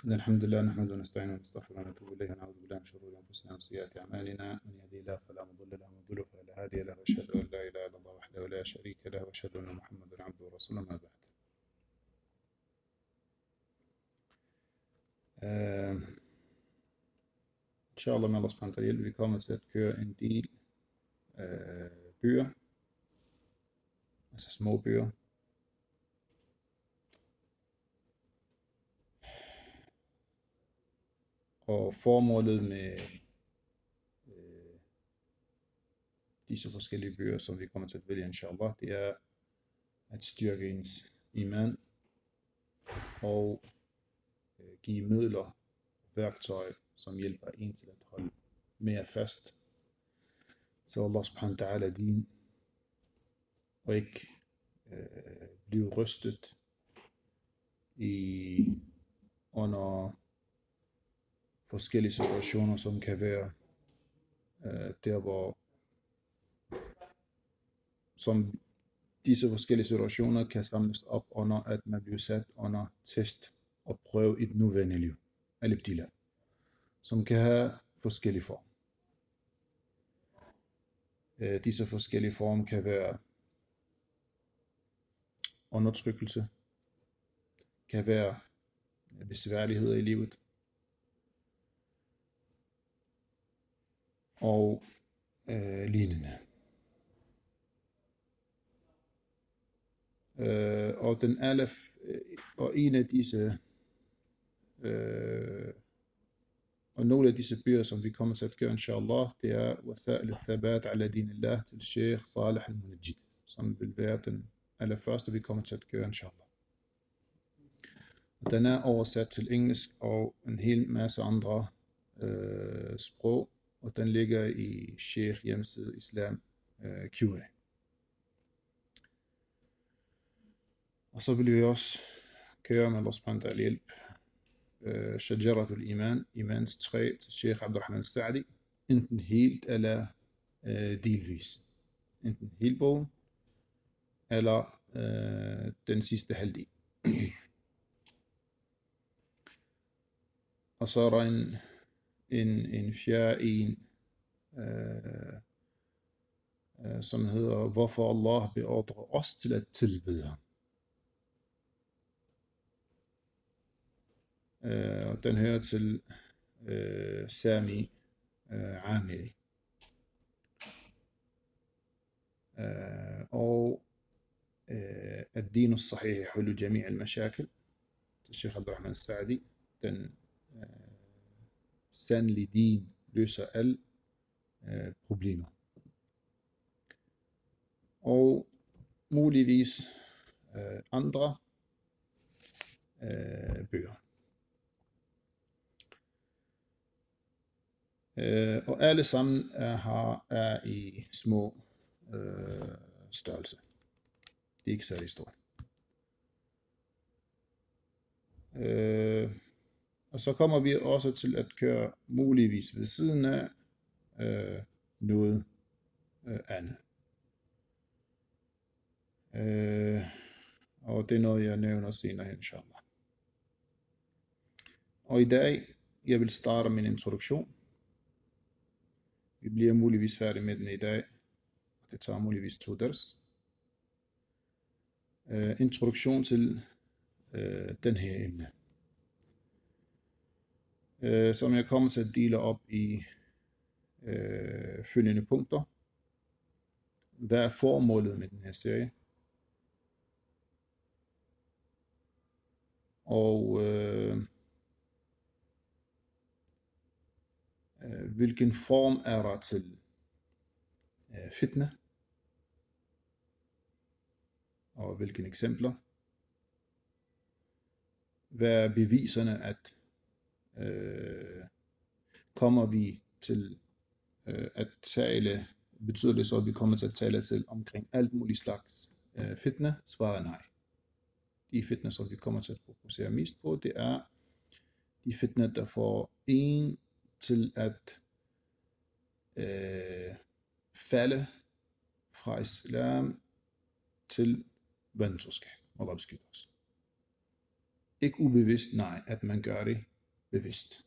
إن الحمد لله نحمده ونستعينه ونستغفره ونتوب إليه ونعوذ بالله من شرور أنفسنا وسيئات أعمالنا من يهده الله فلا مضل له ومن يضلل فلا هادي له وأشهد أن لا إله إلا الله وحده لا شريك له وأشهد أن محمدا عبده ورسوله ما بعد. Inshallah med Allah subhanahu wa ta'ala, vi kommer til at køre en del bøger, altså små bøger. Og formålet med disse forskellige bøger, som vi kommer til at vælge, inshallah, det er at styrke ens iman og give midler, værktøj, som hjælper en til at holde mere fast til Allah subhanahu wa ta'ala din, og ikke blive rystet under forskellige situationer, som kan være der, hvor som disse forskellige situationer kan samles op under, at man bliver sat under test og prøve et nuværende liv, al-ibtila, som kan have forskellige former. Disse forskellige former kan være undertrykkelse, kan være besværligheder i livet, og lignende. Og en af disse og nogle af disse bøger, som vi kommer til at gøre, inshallah, det er Wasa'il al-Thabat ala dinillah til Sheikh Salih al-Munajjid, som vil være den allerførste, vi kommer til at gøre, inshallah. Og den er oversat til engelsk og en hel masse andre sprog, og den ligger i Sheikh hjemmeside Islam QA. Og så vil vi også køre med Allah subhanahu wa ta'ala hjælp Shajaratul Iman, Imans træ til Sheikh Abdurrahman al-Sa'di, enten helt eller delvis. Enten hele bogen, eller den sidste halvdel. Og så er der en fjerde en, som hedder Hvorfor Allah beordrer os til at tilbede ham. Og den hører til Sami Amiri. Og الدين الصحيح يحل جميع المشاكل til Sheikh Abdurrahman al-Sa'di. Den sandlige din løser alle problemer. Og muligvis andre bøger. Og alle sammen er i små størrelse. Det er ikke særlig stort. Og så kommer vi også til at køre muligvis ved siden af noget andet. Og det er noget, jeg nævner senere, inshallah. Og i dag, jeg vil starte min introduktion. Vi bliver muligvis færdige med den i dag. Det tager muligvis 2 ders. Introduktion til den her emne. Som jeg kommer til at dele op i følgende punkter. Hvad er formålet med den her serie? Og hvilken form er der til fitna? Og hvilke eksempler? Hvad er beviserne, at kommer vi til at tale, betyder det så, at vi kommer til at tale til omkring alt muligt slags fitna? Svaret er nej. De fitna, som vi kommer til at fokusere mest på, det er de fitna, der får en til at falde fra islam til vantroskab. Allah beskytter os. Ikke ubevidst, nej, at man gør det bevidst.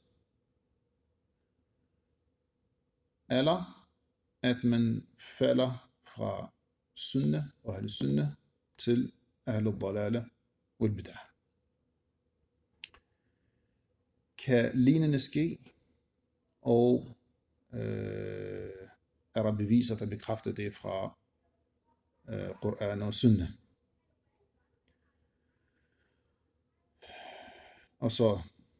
Eller at man falder fra sunnah og al-sunnah til al-dalala og al-bid'ah. Kan lignende ske, og er der beviser, der bekræfter det fra Koran og Sunnah. Og så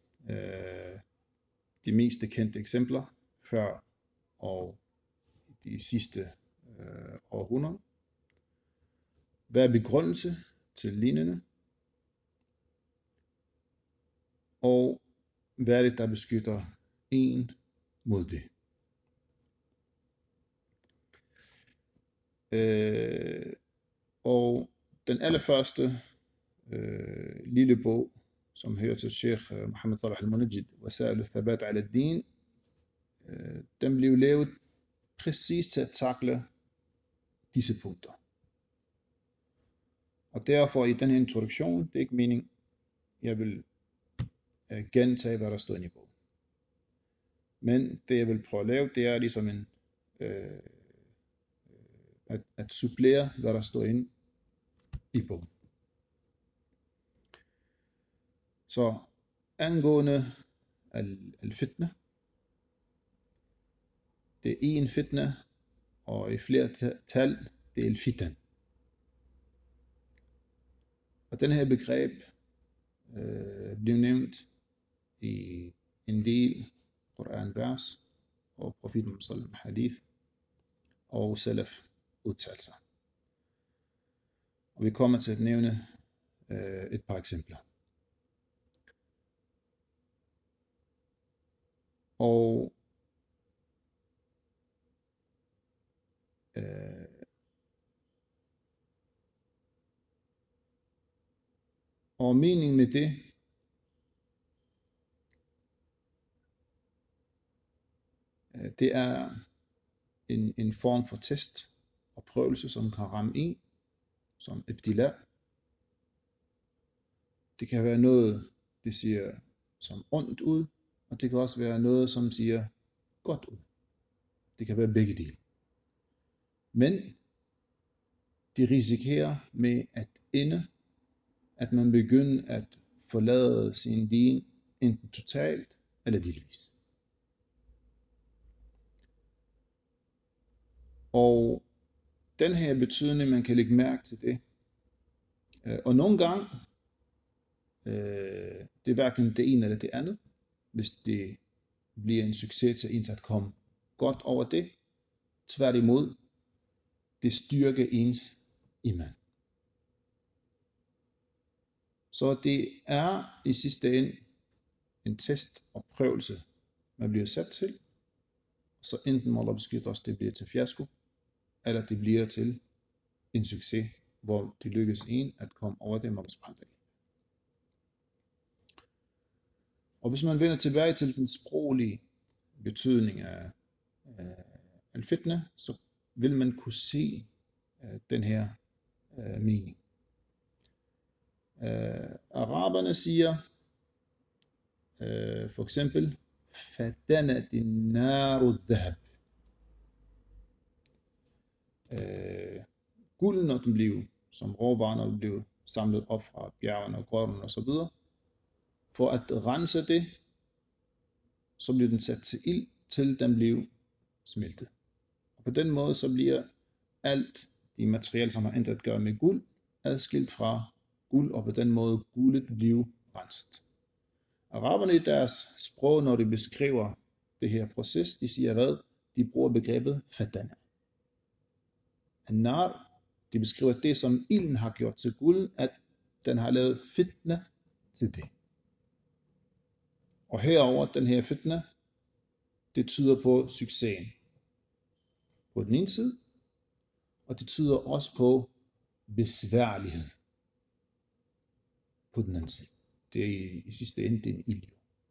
de mest kendte eksempler før og de sidste århundreder. Hvad er begrundelse til lignende? Og hvad er det, der beskytter en mod det? Og den allerførste lille bog, som hører til Sheikh Mohammed Salah al-Munajjid, Wasa'il al-Thabat ala al-Din, den blev lavet præcis til at takle disse punkter. Og derfor i den her introduktion, det er ikke meningen, jeg vil gentage, hvad der står inde i bogen. Men det jeg vil prøve at lave, det er ligesom at supplere, hvad der står inde i bogen. Så angående al-fitna, det er en fitna, og i flertal, det er al-fitan. Og den her begreb blev nævnt i en del Koran-vers, og profeten sallallahu hadith, og salaf udtalelser. Og vi kommer til at nævne et par eksempler. Og meningen med det, det er en form for test og prøvelse, som kan ramme en, som ibtila. Det kan være noget, det siger som ondt ud, og det kan også være noget, som siger godt ud. Det kan være begge dele. Men de risikerer med at ende, at man begynder at forlade sin din, enten totalt eller delvis. Og den her betydning, man kan lægge mærke til det. Og nogle gange, det er hverken det ene eller det andet, hvis det bliver en succes til ens at komme godt over det. Tværtimod, det styrker ens iman. Så det er i sidste ende en test og prøvelse, man bliver sat til. Så enten må Allah beskytte os, det bliver til fiasko, eller det bliver til en succes, hvor det lykkes en at komme over det, man sprang af. Og hvis man vender tilbage til den sproglige betydning af al-fitna, så vil man kunne se den her mening. Araberne siger for eksempel fatanat an-naru dhahab. Guld, når den blev som råvarer, når den blev samlet op fra bjergene og grotterne og så videre, for at rense det, så blev den sat til ild, til den blev smeltet. Og på den måde så bliver alt de materialer, som har intet at gøre med guld, adskilt fra guld, og på den måde guldet bliver renset. Araberne i deres sprog, når de beskriver det her proces, de siger hvad? De bruger begrebet fatana. An-nar, de beskriver det, som ilden har gjort til guld, at den har lavet fitna til det. Og herover den her fitna, det tyder på succesen på den ene side, og det tyder også på besværlighed på den anden side. Det er i sidste ende, det er en ild.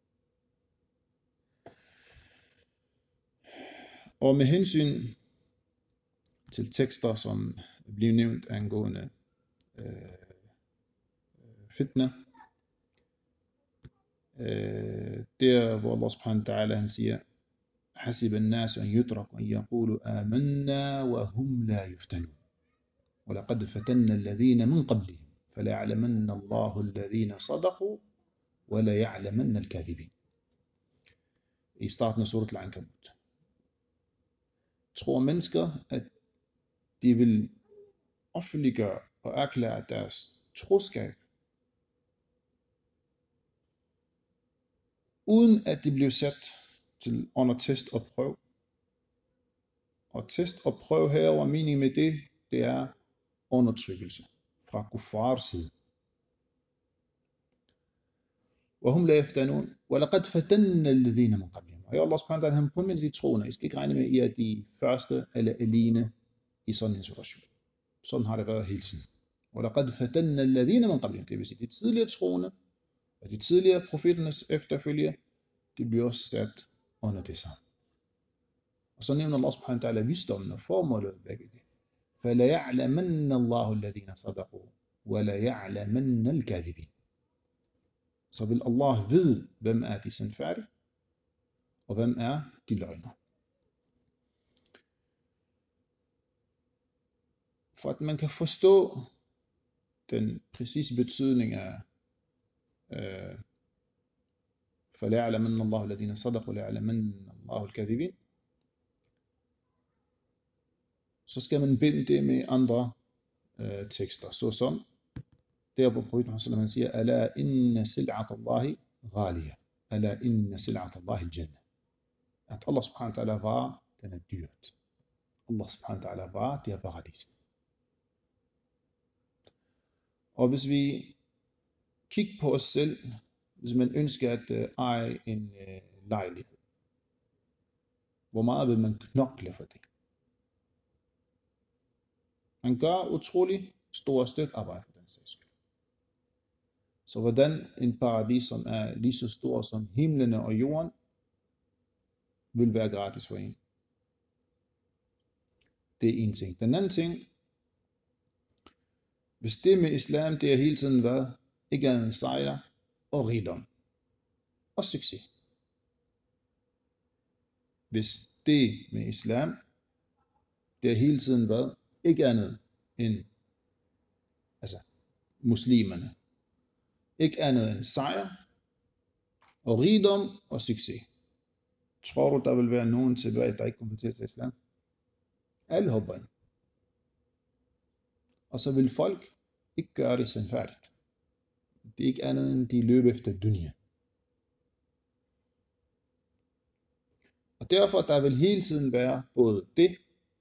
Og med hensyn til tekster, som bliver nævnt angående fitna, Der hvor Allah subhanahu wa ta'ala han siger, حسب الناس أن يتركوا أن يقولوا آمنا وهم لا يفتنون ولقد فتنا الذين من قبلهم فليعلمن الله الذين صدقوا وليعلمن الكاذبين. I starten af surat Al-Ankabut. Tror mennesker, at de vil offentliggøre og erklære deres troskab, uden at de bliver sat til under test og prøve. Og test og prøve herover, meningen med det er undertrykkelse fra kuffars side. وهم لا يفتنون ولقد فتنا الذين من قبلهم. Og Allah subhanahu wa ta'ala, han påminder de troende, I skal ikke regne med, at I er de første eller alene i sådan en situation. Sådan har det været hele tiden. وَلَقَدْ فَتَنَّ الَّذِينَ مِنْ قَبْلِهِمْ. Det vil sige, de tidligere troende og de tidligere profeternes efterfølgere, de bliver også sat under det samme. Og så nævner Allah subhanahu wa ta'ala visdommen og formålet begge det. فَلَيَعْلَمَنَّ اللَّهُ الَّذِينَ صَدَقُوا وَلَيَعْلَمَنَّ الْكَاذِبِينَ. Så vil Allah vide, hvem er de sandfærdige, og hvem er de løgner. For at man kan forstå den præcise betydning af فَلَيَعْلَمَنَّ اللَّهُ الَّذِينَ صَدَقُوا وَلَيَعْلَمَنَّ اللَّهُ الْكَاذِبِينَ, så skal man binde det med andre tekster, såsom der hvor profeten han siger, أَلَا إِنَّ سِلْعَةَ اللَّهِ غَالِيَةٌ أَلَا إِنَّ سِلْعَةَ اللَّهِ الْجَنَّةُ. At Allah subhanahu wa ta'ala var, den er dyrt. Allah subhanahu wa ta'ala var, det er paradis. Og hvis vi kigger på os selv, hvis man ønsker at eje en lejlighed, hvor meget vil man knokle for det? Man gør utrolig store stykke arbejde for den sags skyld. Så hvordan en paradis, som er lige så stor som himlene og jorden, vil være gratis for en? Det er en ting. Den anden ting, hvis det med islam, det har hele tiden været ikke andet end sejr og rigdom og succes. Hvis det med islam, det har hele tiden været ikke andet end muslimerne, ikke andet end sejr og rigdom og succes. Tror du, der vil være nogen tilbage, der ikke konverterer til islam? Alle hopper ind. Og så vil folk ikke gøre det sandfærdigt. Det er ikke andet end de løber efter dunya. Og derfor der vil hele tiden være både det,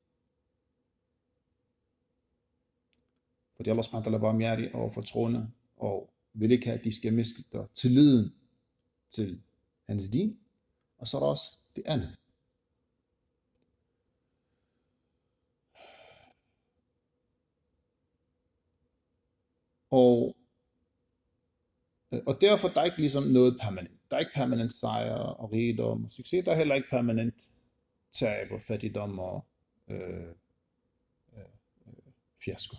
fordi Allah subhanahu wa ta'ala var barmhjertig over for troende, og vil ikke have, at de skal miste tilliden til hans din, og så er der også det andet. Og derfor der er ikke ligesom noget permanent. Der er ikke permanent sejr og rigdom og succes. Der er heller ikke permanent tab og fattigdom og fiasko.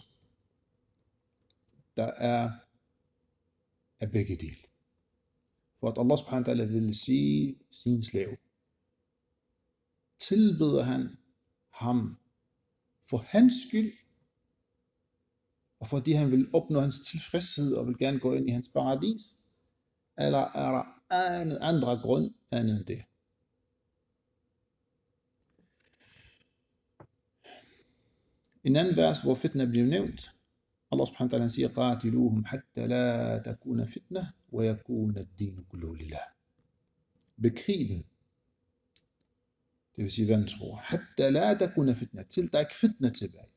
Der er begge dele. For at Allah subhanahu wa ta'ala vil sige sin slave, tilbeder han ham for hans skyld, og fordi han vil opnå hans tilfredshed og vil gerne gå ind i hans paradis, eller er der en andre grund andet end det? En anden vers, hvor fitna bliver nævnt, Allah subhanahu wa ta'ala siger, قَاتِلُوهُمْ حَتَّى لَا تَكُونَ فِتْنَةٌ وَيَكُونَ الدِّينُ كُلُّهُ لِلَّهِ. Bekrig den. Det vil sige vantro. حَتَّى لَا تَكُونَ فِتْنَةٌ, til der ikke fitna tilbage.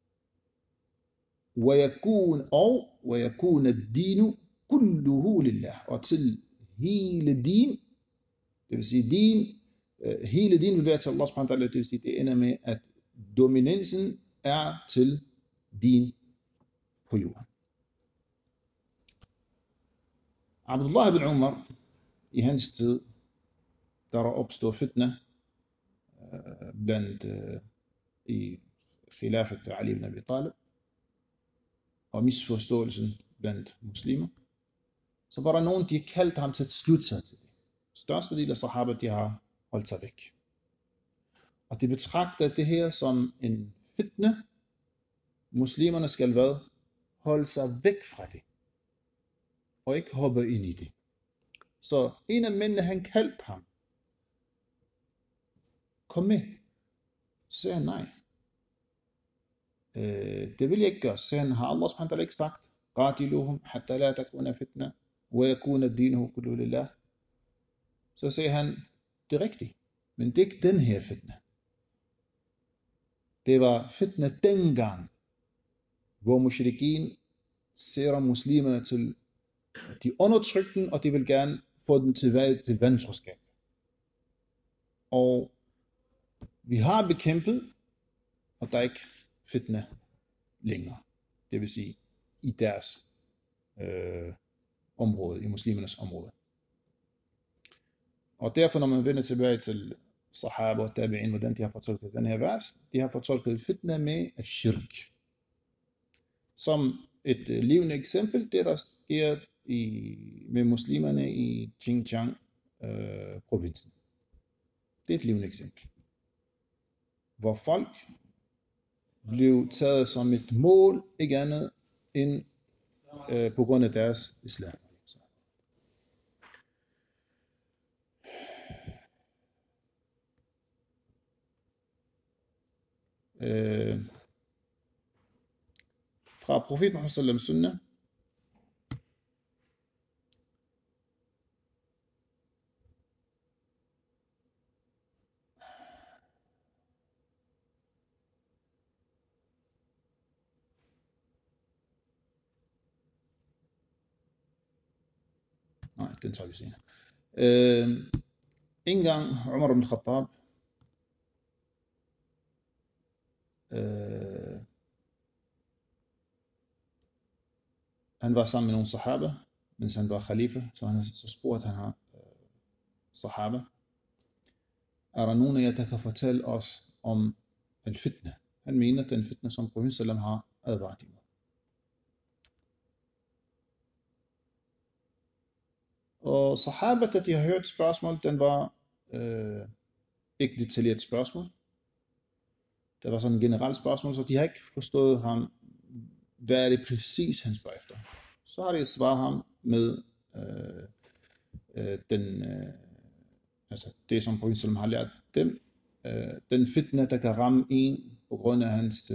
وَيَكُونَ الدِّينُ كُلُّهُ لِلَّهِ, og til hele din, det vil sige din, hele din vil være til Allah subhanahu wa ta'ala, det vil sige det ender med at dominansen er til din på jorden. Abdullah ibn Umar, i hans tid, der er opstået fitna blandt i khilafat Ali ibn Abi Talib, og misforståelsen blandt muslimer. så var der nogen, de kaldte ham til at slutte sig til det. Størstedelen af sahaba, de har holdt sig væk. Og de betragter det her som en fitne. Muslimerne skal hvad? Holde sig væk fra det. Og ikke hoppe ind i det. Så en af mændene, han kaldte ham. Kom med. Så sagde han nej. Det vil jeg ikke gøre. Så sagde han, har Allah subhanahu ikke sagt, قاتلوهم حتى لا تكون فتنة ويكون الدين كله لله. Så sagde han, det er rigtigt. Men det er ikke den her fitne. Det var fitne dengang, hvor mushrikeen sætter muslimerne til, de undertrykte den, og de vil gerne få dem til vantroskab. Og vi har bekæmpet, og der er ikke fitne længere. Det vil sige, i deres område, i muslimernes område. Og derfor, når man vender tilbage til sahaba og tabi'in, hvordan de har fortolket den her vers, de har fortolket fitna med shirk. Som et levende eksempel, det der sker med muslimerne i Xinjiang-provinsen. Det er et levende eksempel. Hvor folk blev taget som et mål, ikke andet end på grund af deres islam. Fra profeten Muhammad sallallahu alaihi wasallam nej, den tager vi senere. En gang Umar ibn Khattab han var sammen med nogle sahaba, mens han var khalifa, så spurgte han sahaba, er der nogen af jer, der kan fortælle os om al-fitna? Han mener den fitna, som profeten sallam har advaret imod. Og sahaba, da de har hørt spørgsmål, den var ikke detaljeret spørgsmål. Det var sådan et generelt spørgsmål, så de har ikke forstået ham, hvad er det præcis, han spørger efter. Så har de svaret ham med altså det, som profeten sallam har lært dem. Den fitna, der kan ramme en på grund af hans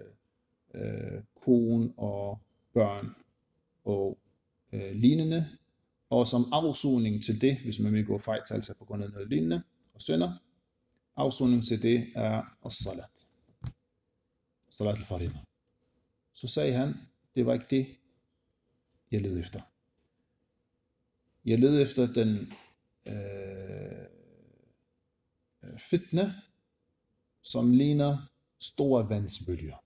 kone og børn og lignende, og som afsoning til det, hvis man vil gå fejltagelse på grund af noget lignende og synder, afsoning til det er as-salat. Salat al-farida. Så sagde han, det var ikke det, jeg led efter. Jeg led efter den fitna, som ligner store vandsbølger.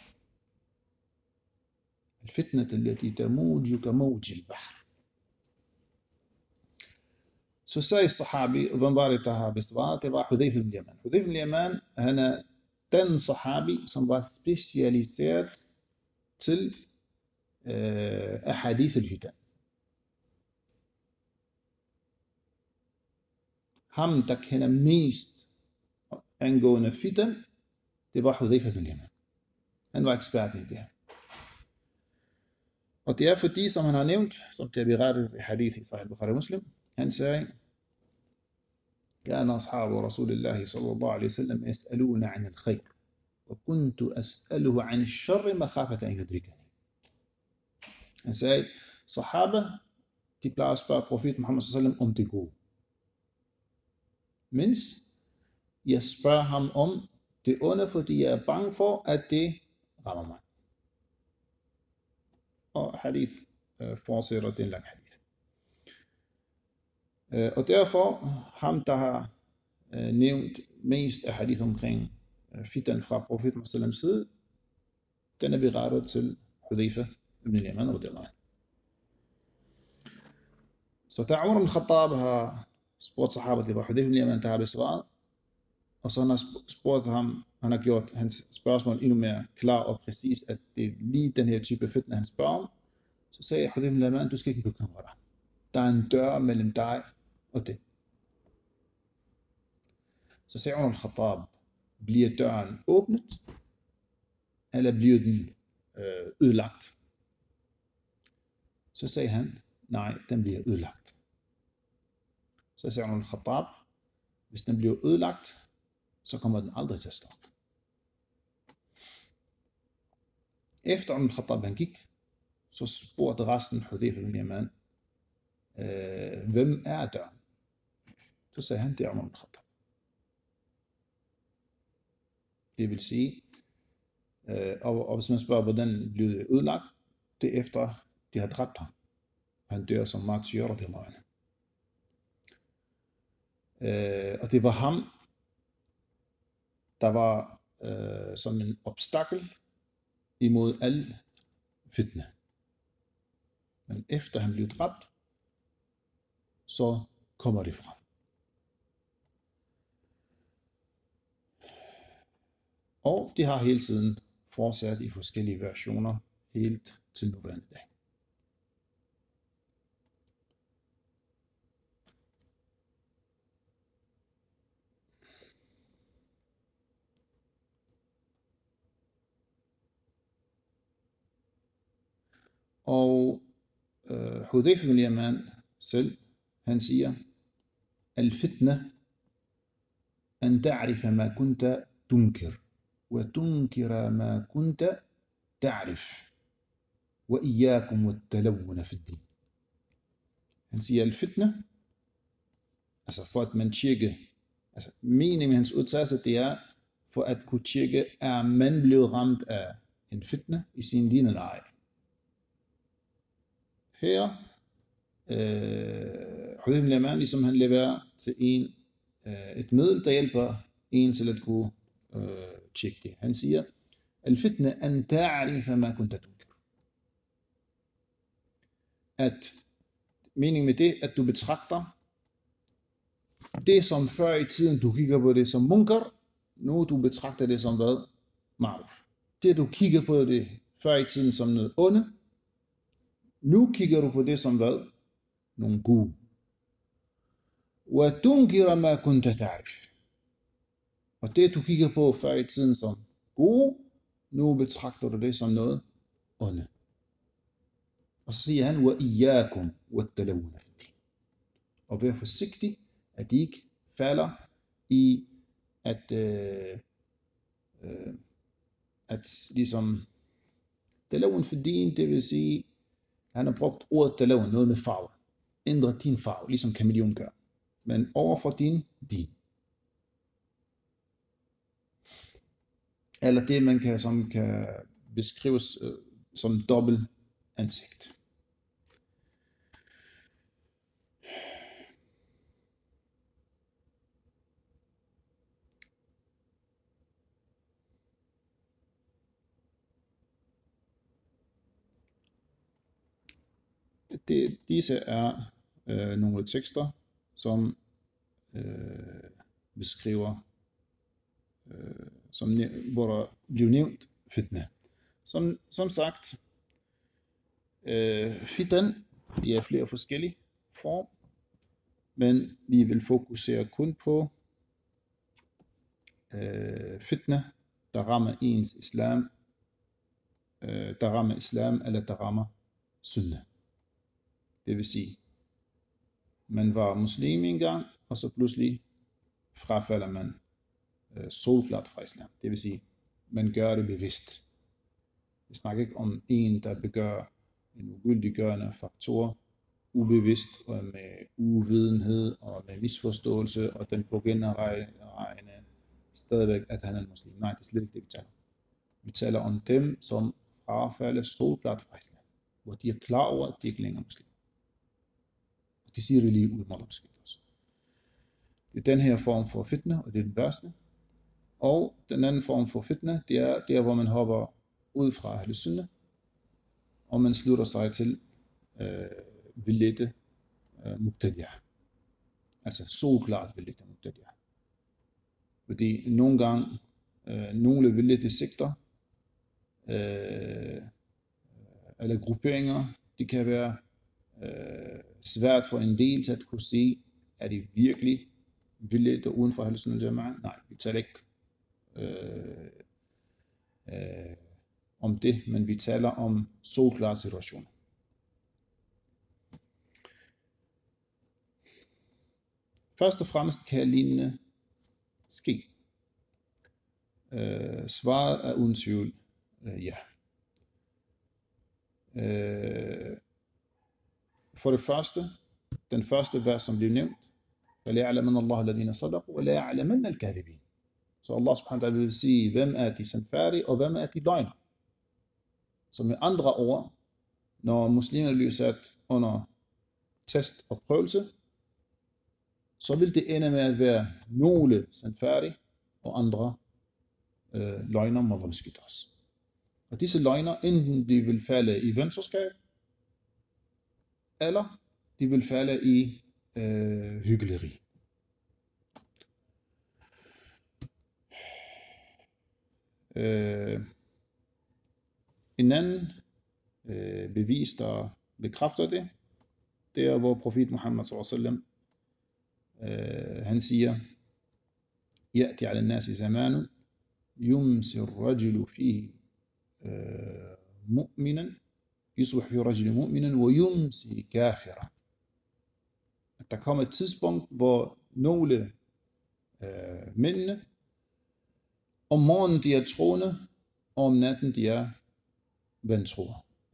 الفتنة التي تموج كموج البحر. Så sagde sahabi, og hvem var det, der har besvaret? Det var Hudayfa ibn Yaman. Hudayfa ibn Yaman, han er den sahabi, som var specialiseret til ahadith al-fitan. Ham, der kender mest angående fitan, det var Hudayfa ibn Yaman. Han var ekspert i det her. Og det er fordi, som han har nævnt, som det er berettet i hadith i Sahih Bukhari Muslim, han sagde, كان أصحاب رسول الله صلى الله عليه وسلم يسألون عن الخير وكنت أسأله عن الشر مخافة أن يدركني. Han sagde, sahaba, de plejer at spørge profeten Muhammad sallallahu alaihi wasallam om det gode. Mens jeg spørger ham om det onde, fordi jeg er bange for, at det rammer mig. Og hadith fortsætter, det er en lang hadith. Og derfor, ham der har nævnt mest af hadith omkring fitan fra profeten sallam side, den er berettet til Hudayfa ibn Yaman radiyallahu anhu. Så da Umar ibn Khattab har spurgt sahaba, det var Hudayfa ibn Yaman, der har besvaret, og så han har spurgt ham, han har gjort hans spørgsmål endnu mere klar og præcis, at det er lige den her type fitna, han spørger om, så sagde Hudayfa ibn Yaman, du skal ikke bekymre dig. der er en dør mellem dig og det. Så sagde Umar al-Khattab, bliver døren åbnet, eller bliver den ødelagt? Så sagde han, nej, den bliver ødelagt. Så sagde Umar al-Khattab, hvis den bliver ødelagt, så kommer den aldrig til at stoppe. Efter Umar al-Khattab han gik, så spurgte resten Hudayfa ibn Yaman, hvem er døren? Så sagde han, det er Umar al-Khattab. Det vil sige, og hvis man spørger, hvordan blev det ødelagt, det er efter, de har dræbt ham. Han dør som martyr, og det er løgn. Og det var ham, der var som en obstakel imod al fitne. Men efter han blev dræbt, så kommer det frem. Og de har hele tiden fortsat i forskellige versioner, helt til nuværende dag. Og Hudayfa ibn Yaman selv, han siger, al-fitna an ta'rifa ma kunta tunkir, wa tunkira ma kunta ta'rif, wa iyyakum wa talawuna fi din. Han siger, al-fitna, altså for at man tjekke, altså meningen med hans udtalelse, det er, for at kunne tjekke, er man blevet ramt af en fitna i sin din eller ej. Her, Hudayfa ibn Yaman, ligesom han leverer til en, et middel, der hjælper en til at kunne tjekke det. Han siger, al-fitna an ta'rifa ma kunta tunkir. At meningen med det, at du betragter det, som før i tiden du kigger på det som munkar, nu du betragter det som hvad? Ma'ruf. Det du kigger på det før i tiden som noget onde, nu kigger du på det som hvad? Nogle gode. Wa tunkira ma kunta ta'rif. Og det du kigger på før i tiden som gode, nu betragter du det som noget onde. Og så siger han, wa iyyakum wa talawuna fi din. Og vær forsigtig, at de ikke falder i at ligesom talawun fi din, det vil sige, han har brugt ordet talawun, noget med farve. Ændre din farve, ligesom kameleon gør. Men overfor din. Eller det, man kan, som kan beskrives som dobbelt ansigt. Disse er nogle tekster, som beskriver, hvor der bliver nævnt fitna. Som sagt, fitna, de er flere forskellige form, men vi vil fokusere kun på fitna, der rammer ens islam, eller der rammer sunna. Det vil sige, man var muslim engang, og så pludselig frafalder man solklart fra islam. Det vil sige, man gør det bevidst. Vi snakker ikke om en, der begør en ugyldiggørende faktor, ubevidst og med uvidenhed og med misforståelse, og den på genregne stadigvæk, at han er muslim. Nej, det er slet ikke det, vi taler om. Vi taler om dem, som frafalder solklart fra islam, hvor de er klar over, at de ikke længere er muslim. Og de siger det lige uden at måske også. Det er den her form for fitna, og det er den værste. Og den anden form for fitna, det er der, hvor man hopper ud fra Ahl Sunnah, og man slutter sig til vildledte mubtadi'ah. Altså solklart vildledte mubtadi'ah. Fordi nogle gange, nogle vildledte sekter, eller grupperinger, de kan være svært for en del til at kunne se, er de virkelig vildledte uden for Ahl-Sunnah wal-Jamaah? Nej, vi taler ikke om det, men vi taler om solklare situationer. Først og fremmest kan lignende ske. Svaret er uden tvivl ja. For det første, den første vers, som blev nævnt, فَلَيَعْلَمَنَ اللَّهُ الَّذِينَ صَدَقُوا وَلَيَعْلَمَنَ الْكَاذِبِينَ. Så Allah subhanahu wa ta'ala vil sige, hvem er de sandfærdige, og hvem er de løgner. Så med andre ord, når muslimer bliver sat under test og prøvelse, så vil det ende med at være nogle sandfærdige, og andre løgner, må Allah beskytte os. Og disse løgner, enten de vil falde i venskab, eller de vil falde i hykleri. En anden bevis, der bekræfter det, det er, hvor profet Muhammad sallallahu han siger, يأتي على الناس زمان يمسي الرجل فيه مؤمنا يصبح فيه رجل مؤمنا ويمسي كافرا. Der kommer et tidspunkt, hvor nogle mændene om morgenen de er troende, og om natten de er vantroer.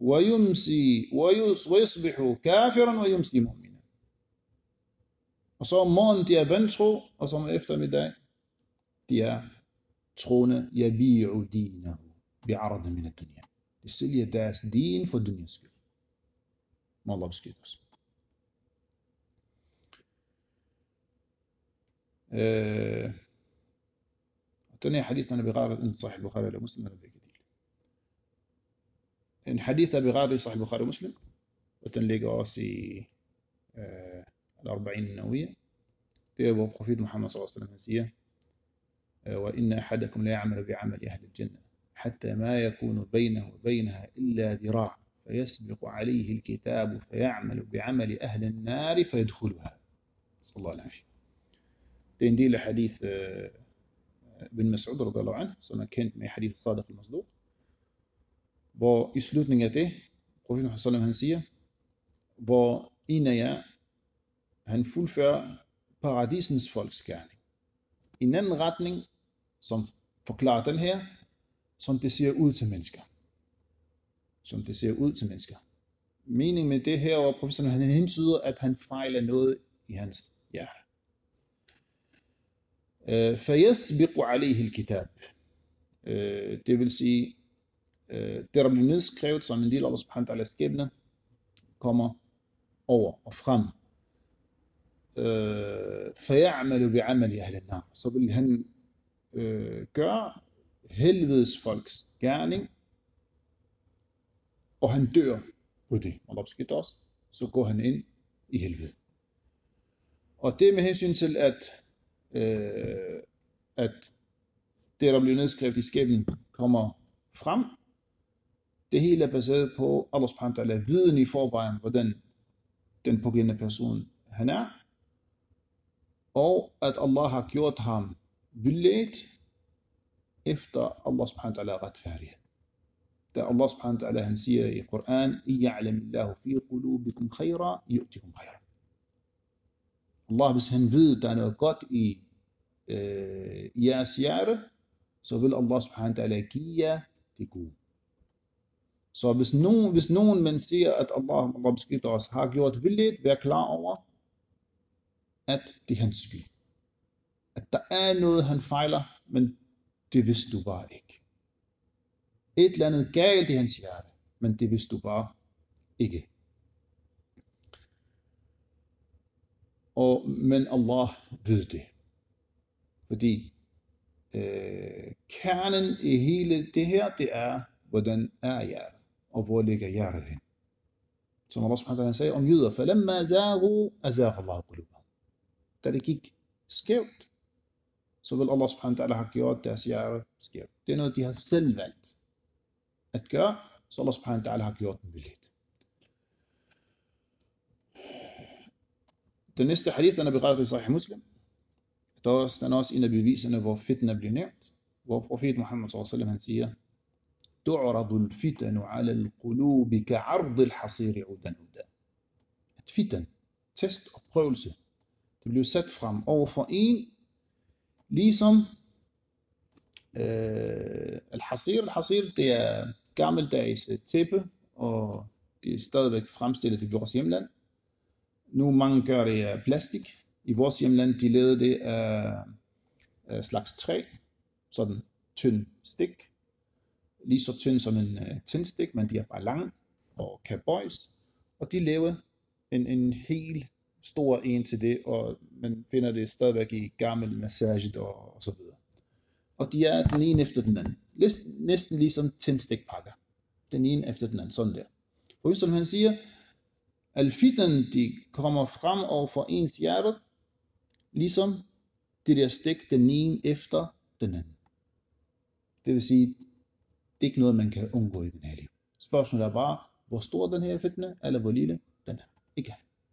ويصبح كافرا ويمسي مؤمنا. Og så om morgenen de er vantro, og så om eftermiddag de er troende. يبيع دينه بعرض من الدنيا. De sælger deres din for dunyas skyld. Må Allah beskytte os. Den her hadith, den er berettet i Sahih Bukhari eller Muslim eller begge dele. En hadith er berettet i Sahih Bukhari og Muslim, og den ligger også i al-Arba'in an-Nawawiyya. Det er, hvor profet Muhammad sallallahu alaihi wasallam siger, وَإِنَّ أَحَدَكُمْ لَا يَعْمَلُ بِعَمَلِ أَهْلِ الْجَنَّةِ حَتَّى مَا يَكُونُ بَيْنَهُ وَبَيْنَهَا إِلَّا ذِرَاعٌ فَيَسْبِقُ عَلَيْهِ الْكِتَابُ فَيَعْمَلُ بِعَمَلِ أَهْلِ النَّارِ فَيَدْخُلُهَا. صلى الله عليه وسلم. Det er en del af hadith bin Mas'ud radhiyallahu anhu, som er kendt med hadith Sadiq al-Masduq, hvor i slutningen af det, profeten Muhammad sallallahu alaihi wasallam han siger, hvor en af jer, han fuldfører paradisens folks gerning. I en anden retning, som forklarer den her, som det ser ud til mennesker. Som det ser ud til mennesker. Meningen med det her, hvor profeten han hentyder, at han fejler noget i hans hjerte. فَيَسْبِقُ عَلَيْهِ الْكِتَابِ. Det vil sige, det der bliver nedskrevet som en del af Allah subhanahu wa ta'ala skæbne, kommer over og frem. فَيَعْمَلُ بِعَمَلِ أَهْلِ النَّارِ. Så vil han gøre helvedes folks gerning, og han dør på det. Allah beskytter os, så går han ind i helvede. Og det med hensyn til, at det, der bliver nedskrevet i skæbnen, kommer frem, det hele er baseret på Allah subhanahu wa ta'ala viden i forvejen, hvordan den pågældende person han er, og at Allah har gjort ham vildledt efter Allah subhanahu wa ta'ala retfærdighed. Da Allah subhanahu wa ta'ala han siger i Koran, يَعْلَمِ اللَّهُ فِي قُلُوبِكُمْ خَيْرًا يُؤْتِكُمْ خَيْرًا. Allah, hvis han ved, der er noget godt i jeres hjerte, så vil Allah subhanahu wa ta'ala give jer det gode. Så hvis nogen man siger, at Allah beskytter os, har gjort vildledt, vær klar over, at det er hans skyld. At der er noget, han fejler, men det vidste du bare ikke. Et eller andet galt i hans hjerte, men det vidste du bare ikke. Men Allah ved det. Fordi kernen i hele det her, det er, hvordan er hjertet, og hvor ligger hjertet hen. Som Allah subhanahu wa ta'ala sagde om jøder, فَلَمَّا زَاغُوا أَزَاغَ اللَّهُ قُلُوبَهُمْ. Da det gik skævt, så vil Allah subhanahu wa ta'ala have gjort deres hjerte skævt. Det er noget, de har selv valgt at gøre, så Allah subhanahu wa ta'ala har gjort dem vildt. Den næste hadith, den er berettet i Sahih Muslim. Den er også en af beviserne, hvor fitna bliver nævnt. Hvor profet Muhammad sallallahu alaihi wasallam han siger: تعرض الفتن على القلوب كعرض الحصير عودا عودا. At fitan, test og prøvelse, det bliver sat frem over for en, ligesom al-hasir, det er gammeldags tæppe, og det er stadigvæk fremstillet i vores hjemland. Nu mange gør det af plastik. I vores hjemland, de lavede det af slags træ, sådan tynd stik, lige så tynd som en tændstik, men de er bare lang og kan bøjes, og de laver en helt stor en til det, og man finder det stadigvæk i gammel massage og så videre. Og de er den ene efter den anden, næsten ligesom tændstikpakker, den ene efter den anden, sådan der. Og som han siger, al-fitan, de kommer frem over for ens hjerte, ligesom det der stik, den ene efter den anden. Det vil sige, det er ikke noget, man kan undgå i den her liv. Spørgsmålet er bare, hvor stor den her fitna, eller hvor lille den er. Ikke.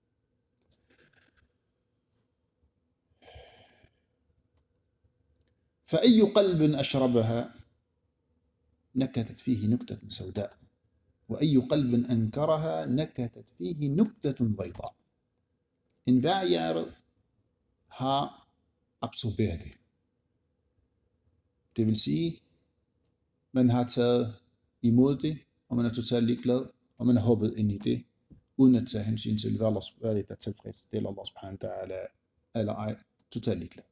فأي قلب أشربها نكتت فيه نكتة سوداء وأي قلب أنكرها نكتت فيه نكتة بيضاء. Enhver hjerte har absorberet det. Det vil sige, man har taget imod det, og man er totalt ligeglad, og man har hoppet ind i det, uden at tage hensyn til, hvad det er tilfredsstiller Allah subhanahu wa ta'ala, eller ej, totalt ligeglad.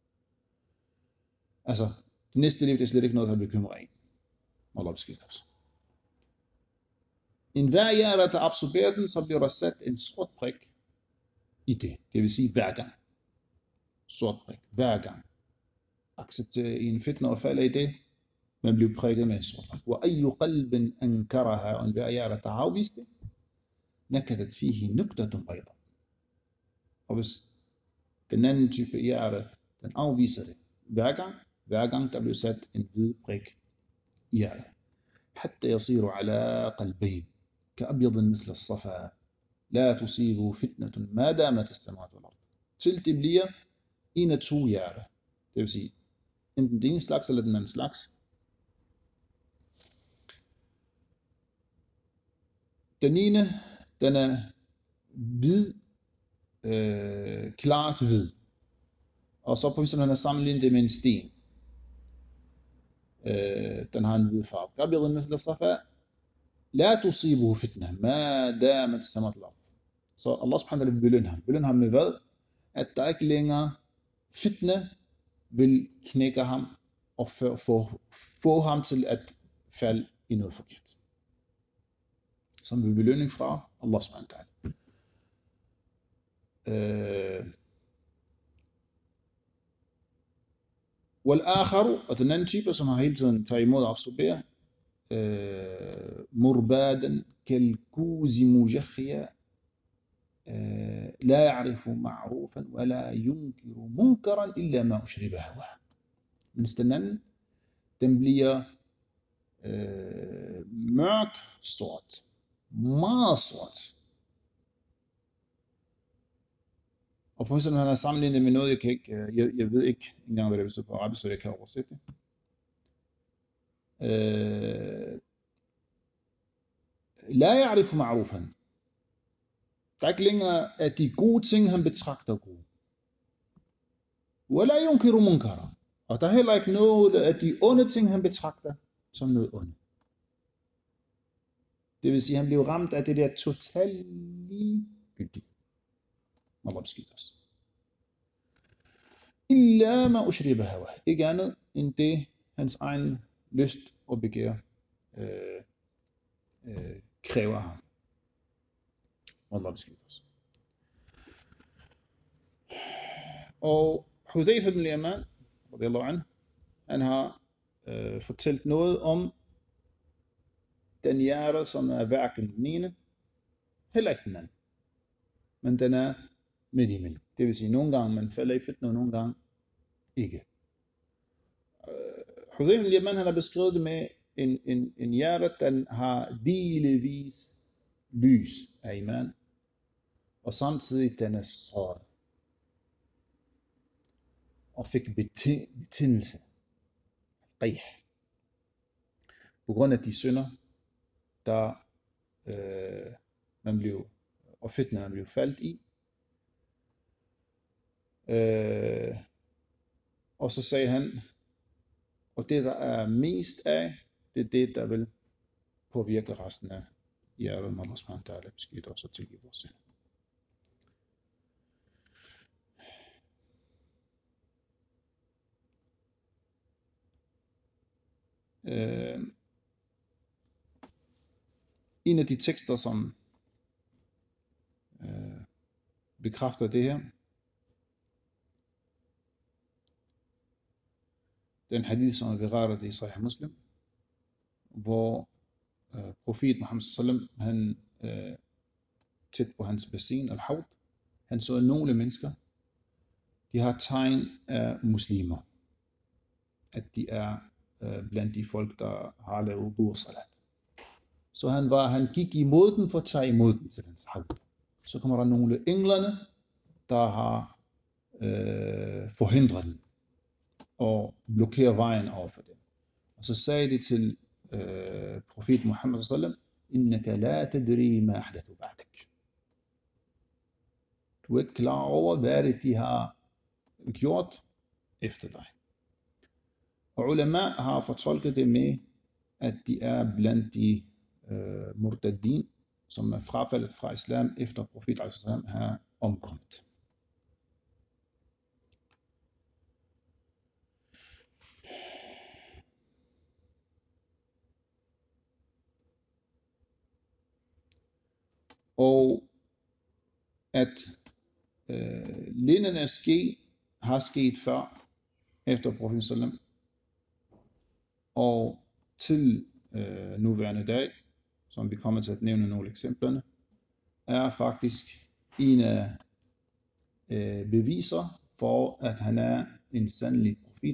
Altså, det næste liv, det er slet ikke noget, der bekymrer en. Allah beskytter os. En hver hjerte, der absorberer den, så bliver der sat en sort prik i det. Det vil sige hver gang. Sort prik, hver gang. Accepterer en fitna og falder i det, man bliver prikket med en sort prik. وَأَيُّ قَلْبٍ أَنْكَرَهَا, og en hver hjerte, der har afvist det, نَكَتَتْ فِيهِ نُكْتَةٌ بَيْضَةٌ. Og hvis den anden type hjerte, den afviser det, hver gang der bliver sat en hvid prik i hjertet. حتى يصير على قلبين كأبيض مثل الصفا لا تصيبه فتنة ما دامت السماوات والأرض. Til det bliver en af to hjerter. Det vil sige, enten den ene slags eller den anden slags. Den ene, den er hvid, klart hvid. Og så på sådan, han har sammenlignet det med en sten. Den har en hvid farve. كأبيض مثل الصفا لا تصيبه فتنة ما دامت السماوات والأرض. Så Allah subhanahu wa ta'ala vil belønne ham. Belønne ham med hvad? At der ikke længere fitna vil knække ham og få ham til at falde i noget forkert. Som en belønning fra Allah subhanahu wa ta'ala. والآخر, og den anden type, som har hele tiden taget imod og absorberer, مربادا كالكوز مجخيا لا يعرف معروفا ولا ينكر منكرا إلا ما أشرب هواه. Mens den anden, den bliver mørk sort, meget sort. Og på sådan han har sammenlignet med noget, jeg ved ikke engang, hvad det betyder på arabisk, så jeg kan oversætte det. لا يعرف معروفا. Der er ikke længere, at de gode ting, han betragter gode. ولا ينكر منكرا. Og der er heller ikke noget af de onde ting, han betragter som noget onde. Det vil sige, at han bliver ramt af det der totalt ligegyldige. Allah beskytter os. إلا ما أشرب هواه. Ikke andet end det, hans egen lyst og begær kræver ham. Allah beskytter os. Og Hudayfa ibn al-Yaman, radiyallahu anhu, han har fortalt noget om den hjerte, som er hverken den ene, heller ikke den anden. Men den er midt imellem. Det vil sige, nogle gange man falder i fitna, og nogle gange ikke. Hudayfa ibn al-Yaman, han har beskrevet det med en hjerte, den har delvis lys af iman, og samtidig den er såret, og fik betændelse, på grund af de synder, der man blev, og fitna man blev faldt i. Og så sagde han, og det der er mest af, det er det, der vil påvirke resten af hjertet, om Allah subhanahu wa ta'ala beskytter os og tilgiver vores synder. En af de tekster, som bekræfter det her, den hadith, som er berettet i Sahih Muslim, hvor profet Muhammad sallam, han tæt på hans bassin, al-Hawd, han så nogle mennesker, de har tegn af muslimer, at de er blandt de folk, der har lavet bursalat. Så han gik imod dem for at tage imod dem til hans Hawd. Så kommer der nogle englerne, der har forhindret dem og blokerer vejen over for dem. Og så sagde de til profet Muhammad sallam, innaka la tadri ma ahdathu ba'dak. Du er ikke klar over, hvad det de har gjort efter dig. Og ulama har fortolket det med, at de er blandt de murtadin, som er frafaldet fra islam, efter profet al-Islam har omkommet. Og at lignende har sket før, efter profet sallam, og til nuværende dag, som vi kommer til at nævne nogle eksemplerne, er faktisk en af beviser for, at han er en sandelig profet,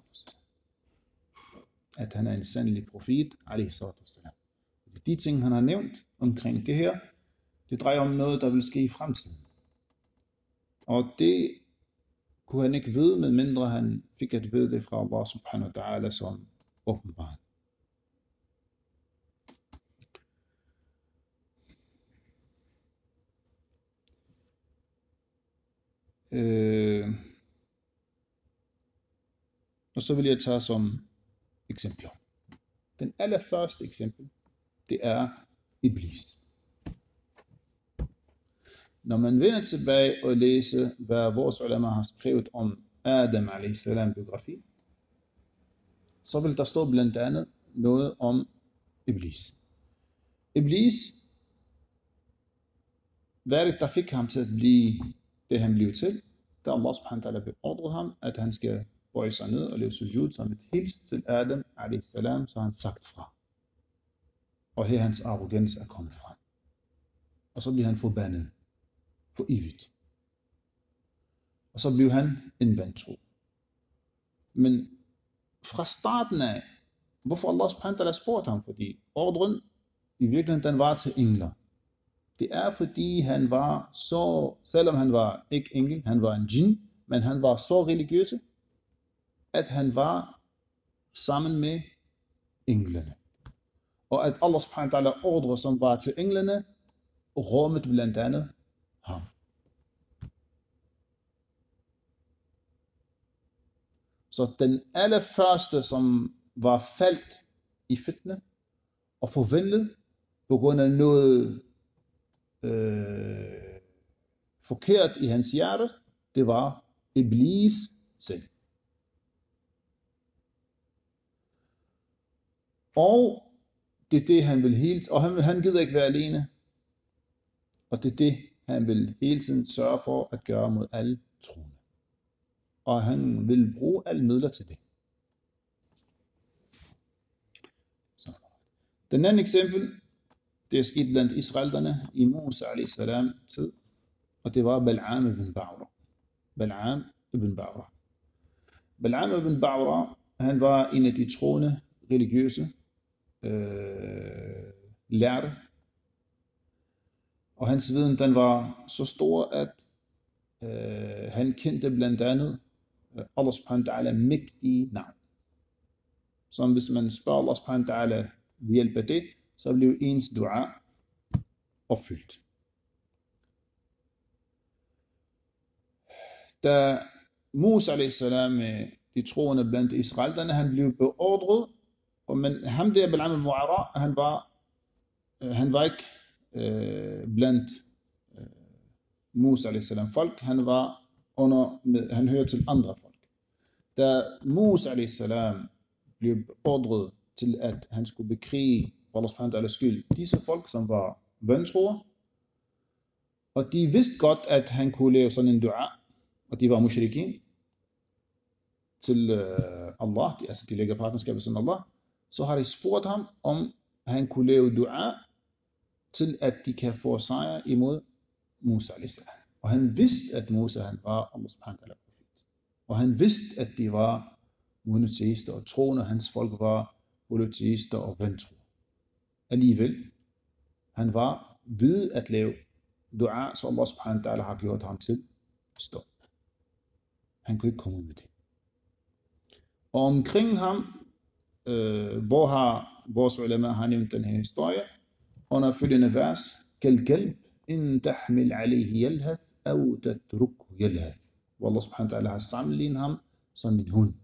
at han er en sandelig profet, de ting, han har nævnt omkring det her, det drejer om noget, der vil ske i fremtiden. Og det kunne han ikke vide, medmindre han fik at vide det fra Allah subhanahu wa ta'ala som åbenbaring. Og så vil jeg tage som eksempler. Den allerførste eksempel, det er Iblis. Når man vender tilbage og læser, hvad vores ulama har skrevet om Adam a.s. biografi, så vil der stå blandt andet noget om Iblis. Iblis, hvad er det, der fik ham til at blive det, han blev til? Da Allah subhanahu wa ta'ala beordrede ham, at han skal bøje sig ned og lave sujud som et hils til Adam a.s., så han sagt fra. Og her hans arrogans er kommet frem. Og så bliver han forbandet for evigt. Og så blev han en vantro. Men fra starten af, hvorfor Allah subhanahu wa ta'ala spurgte ham? Fordi ordren i virkeligheden, den var til engler. Det er fordi han var så, selvom han var ikke engel, han var en jinn, men han var så religiøs, at han var sammen med englene. Og at Allah subhanahu wa ta'ala ordre, som var til englene, rummet blandt andet ham. Så den allerførste, som var faldt i fitne og forvandlet på grund af noget forkert i hans hjerte, det var Iblis selv. Og det er det, han vil hele tiden, og han gider ikke være alene. Og det er det, han vil hele tiden sørge for at gøre mod alle troende. Og han vil bruge alle midler til det. Så. Den anden eksempel, det er sket blandt israelerne i Musa a.s. tid, og det var Bal'am ibn Ba'ura. Bal'am ibn Ba'ura. Bal'am ibn Ba'ura, han var en af de troende religiøse lærte. Og hans viden, den var så stor, at han kendte blandt andet Allah subhanahu wa ta'ala mægtige navn. Så hvis man spørger Allah subhanahu wa ta'ala ved hjælp af det, så bliver ens dua opfyldt. Da Musa a.s. med de troende blandt israelerne, han blev beordret, men ham der Bal'am al-Mu'ara, han var ikke blandt Musa a.s. folk, han hørte til andre folk. Da Musa a.s. blev beordret til, at han skulle bekrige for Allah subhanahu wa ta'ala skyld disse folk, som var vantroer, og de vidste godt, at han kunne lave sådan en dua, og de var mushrikin til Allah, de lægger partnerskabet som Allah, så har de spurgt ham, om han kunne lave dua til, at de kan få sejr imod Musa a.s. Og han vidste, at Musa han var Allah subhanahu wa ta'ala profet. Og han vidste, at de var monoteister og troende, hans folk var monoteister og vantroer. Alligevel, han var ved at lave dua, så Allah subhanahu wa ta'ala har gjort ham til stop. Han kunne ikke komme ud med det. Og omkring ham, hvor har vores ulema har nævnt den her historie, under følgende vers, kalkalb in tahmil alayhi yalhath aw tatrukhu yalhath. Hvor Allah subhanahu wa ta'ala har sammenlignet ham som en hund.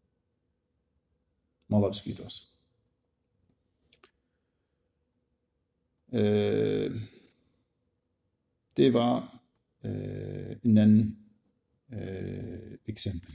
Må Allah beskytte os. Det var en anden eksempel.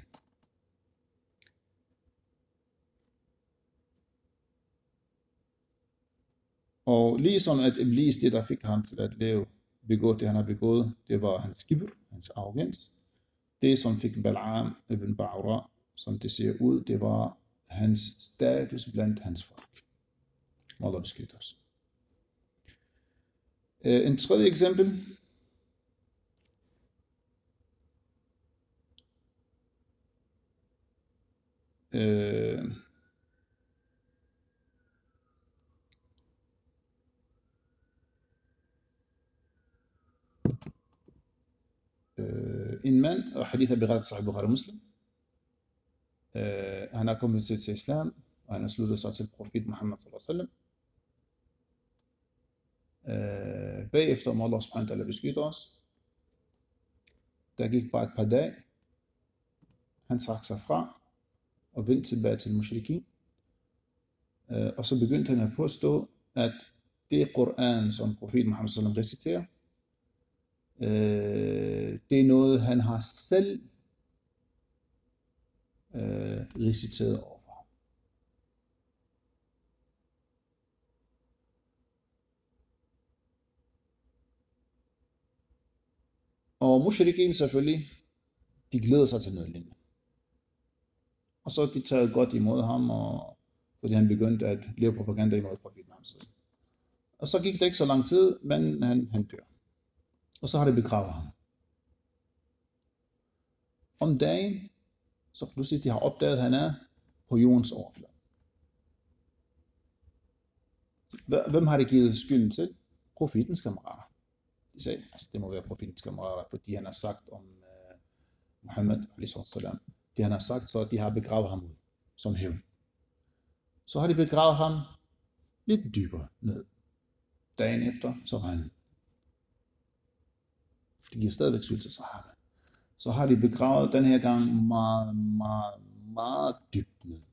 Og ligesom at Iblis, det der fik ham til at begå det han har begået, det var hans kibr, hans arrogans. Det som fik Bal'am ibn Ba'ura, som det ser ud, det var hans status blandt hans folk. Må Allah beskytte os. En tredje eksempel. En mand, og hadith er berettet Sahih Bukhari Muslim, han er kommet til islam, og han har sluttet sig til profet Muhammad sallallahu alaihi wasallam. Bagefter må Allah subhanahu wa ta'ala beskytte os. Der gik bare et par dage, han trak sig fra og vendte tilbage til mushrikin, og så begyndte han at påstå, at det Koran, som profet Muhammad sallallahu alaihi wasallam reciterer, det er noget, han har selv reciteret overfor ham. Og mushrikin selvfølgelig, de glæder sig til noget lignende. Og så de taget godt imod ham, og fordi han begyndte at lave propaganda imod profeten Muhammed. Og så gik det ikke så lang tid, men han dør. Og så har det begravet ham. Om dagen, så pludselig de har opdaget, at han er på jordens overflade. Hvem har det givet skylden til? Profetens kammerater. De sagde, altså det må være profetens kammerater, fordi han har sagt om Muhammad a.s. Det han har sagt, så de har begravet ham ud som hævn. Så har de begravet ham lidt dybere ned. Dagen efter, så var han. Det giver stadigvæk skyld til sahaba. Så har de begravet den her gang meget, meget, meget dybt ned.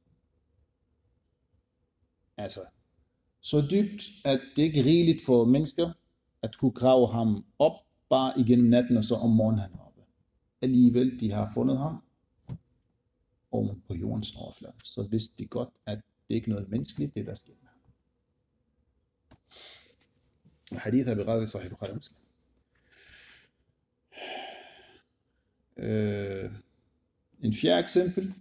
Altså, så dybt, at det ikke er rigeligt for mennesker at kunne grave ham op bare igennem natten, og så om morgenen han er oppe. Alligevel, de har fundet ham oven på jordens overflade. Så vidste de godt, at det ikke er noget menneskeligt, det der sker med ham. Hadith er berettet i Sahih Bukhari Muslim. En fjerde eksempel.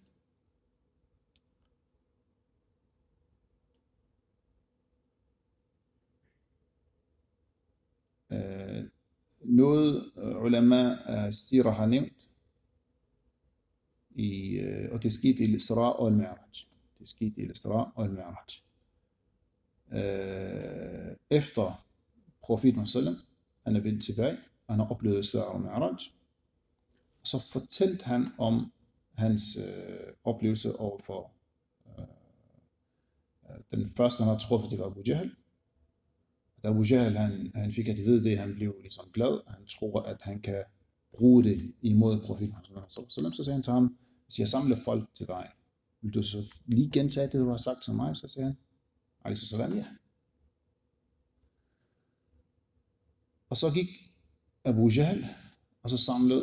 Noget ulama Sira har nævnt, og det skete i Isra og al-Mi'raj. Det skete i Isra og al-Mi'raj. Efter profeten sallam, han er vendt tilbage, han har oplevet Isra og Mi'raj, og så fortalte han om hans oplevelse overfor den første, han har truffet, det var Abu Jahl. Da Abu Jahl, han fik at vide det, han blev ligesom glad, han tror, at han kan bruge det imod profeten. Så sagde han til ham, hvis jeg samler folk til dig, vil du så lige gentage det, du har sagt til mig? Så sagde han, alaihissalam, ja. Og så gik Abu Jahl, og så samlede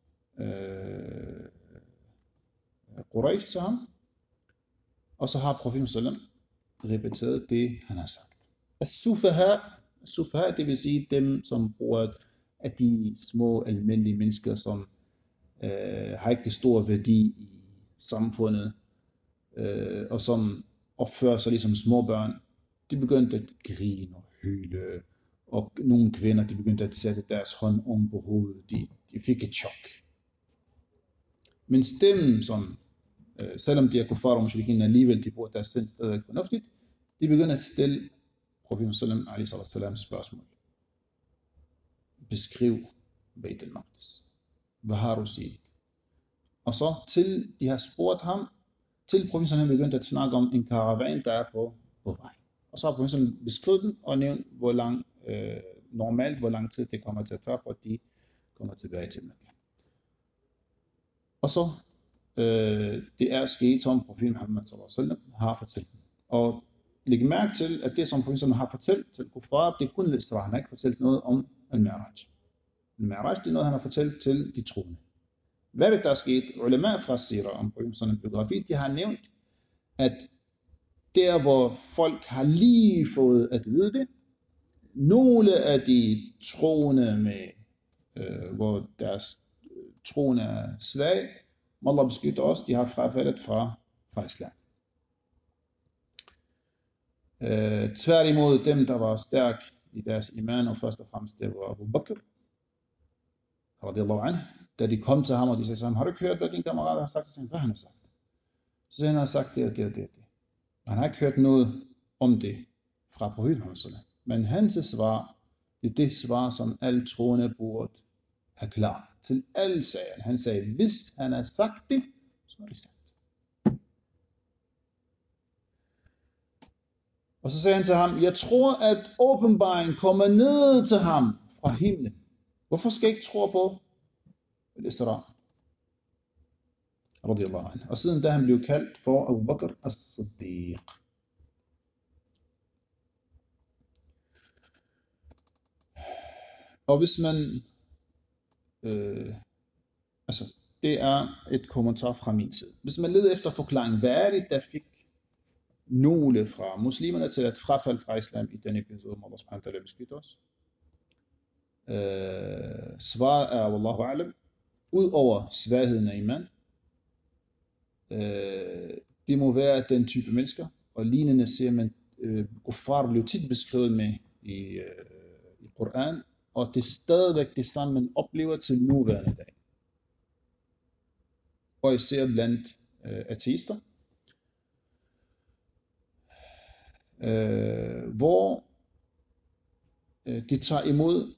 Quraysh til ham, og så har profeten sallam repeteret det, han har sagt. As-sufaha, det vil sige dem, som bruger af de små almindelige mennesker, som har ikke det store værdi i samfundet, og som opfører sig ligesom små børn, de begyndte at grine og hyle, og nogle kvinder, de begyndte at sætte deres hånd om på hovedet, de fik et chok. Men dem, som selvom de er kuffar og mushrikeen, alligevel de bruger deres sind stadig fornuftigt, de begynder at stille profeten sallam alaihi salam spørgsmål. Beskriv Beit al-Maqdis. Hvad har du set? Og så til de har spurgt ham, til profeten sallam begyndte at snakke om en karavan, der er på vej. Og så har profeten sallam beskrevet den og nævnt, hvor lang tid det kommer til at tage, for at de kommer tilbage til Mekka. Og så det er sket, som profeten Muhammad sallallahu alaihi wasallam har fortalt. Og læg mærke til, at det som profeten har fortalt til kuffar, det er kun Isra. Han har ikke fortalt noget om al-Mi'raj. Al-Mi'raj, det er noget, han har fortalt til de troende. Hvad er det, der er sket? Ulema fra Sira om profetens biografi, de har nævnt, at der hvor folk har lige fået at vide det, nogle af de troende med, hvor deres troende er svag, må Allah beskytte os, de har frafaldet fra islam. Tværtimod dem, der var stærk i deres iman, og først og fremmest det var Abu Bakr, radiyallahu anhu, da de kom til ham, og de sagde til ham, har du ikke hørt, hvad din kammerat har sagt? Så sagde han, hvad han har sagt? Så sagde han, har sagt det og det og det og det. Han har ikke hørt noget om det fra profeten. Men hans svar, det er det svar, som alle troende burde have klar til alle sager. Han sagde, hvis han har sagt det, så er det sandt. Og så sagde han til ham, jeg tror, at åbenbaringen kommer ned til ham fra himlen. Hvorfor skal jeg ikke tro på al-Isra? Radiyallahu anhu. Og siden da han blev kaldt for Abu Bakr as-Siddiq. Og hvis man, det er et kommentar fra min side. Hvis man leder efter forklaring, hvad er det, der fik nogle fra muslimerne til at frafalde fra islam i denne episode, om Allah subhanahu wa ta'ala beskytter os? Svaret er, wallahu a'lam, ud over svagheden af iman, det må være den type mennesker, og lignende ser man, kuffar blev tit beskrevet med i Koran, og det er stadigvæk det samme, man oplever til nuværende dag. Og især blandt ateister, hvor de tager imod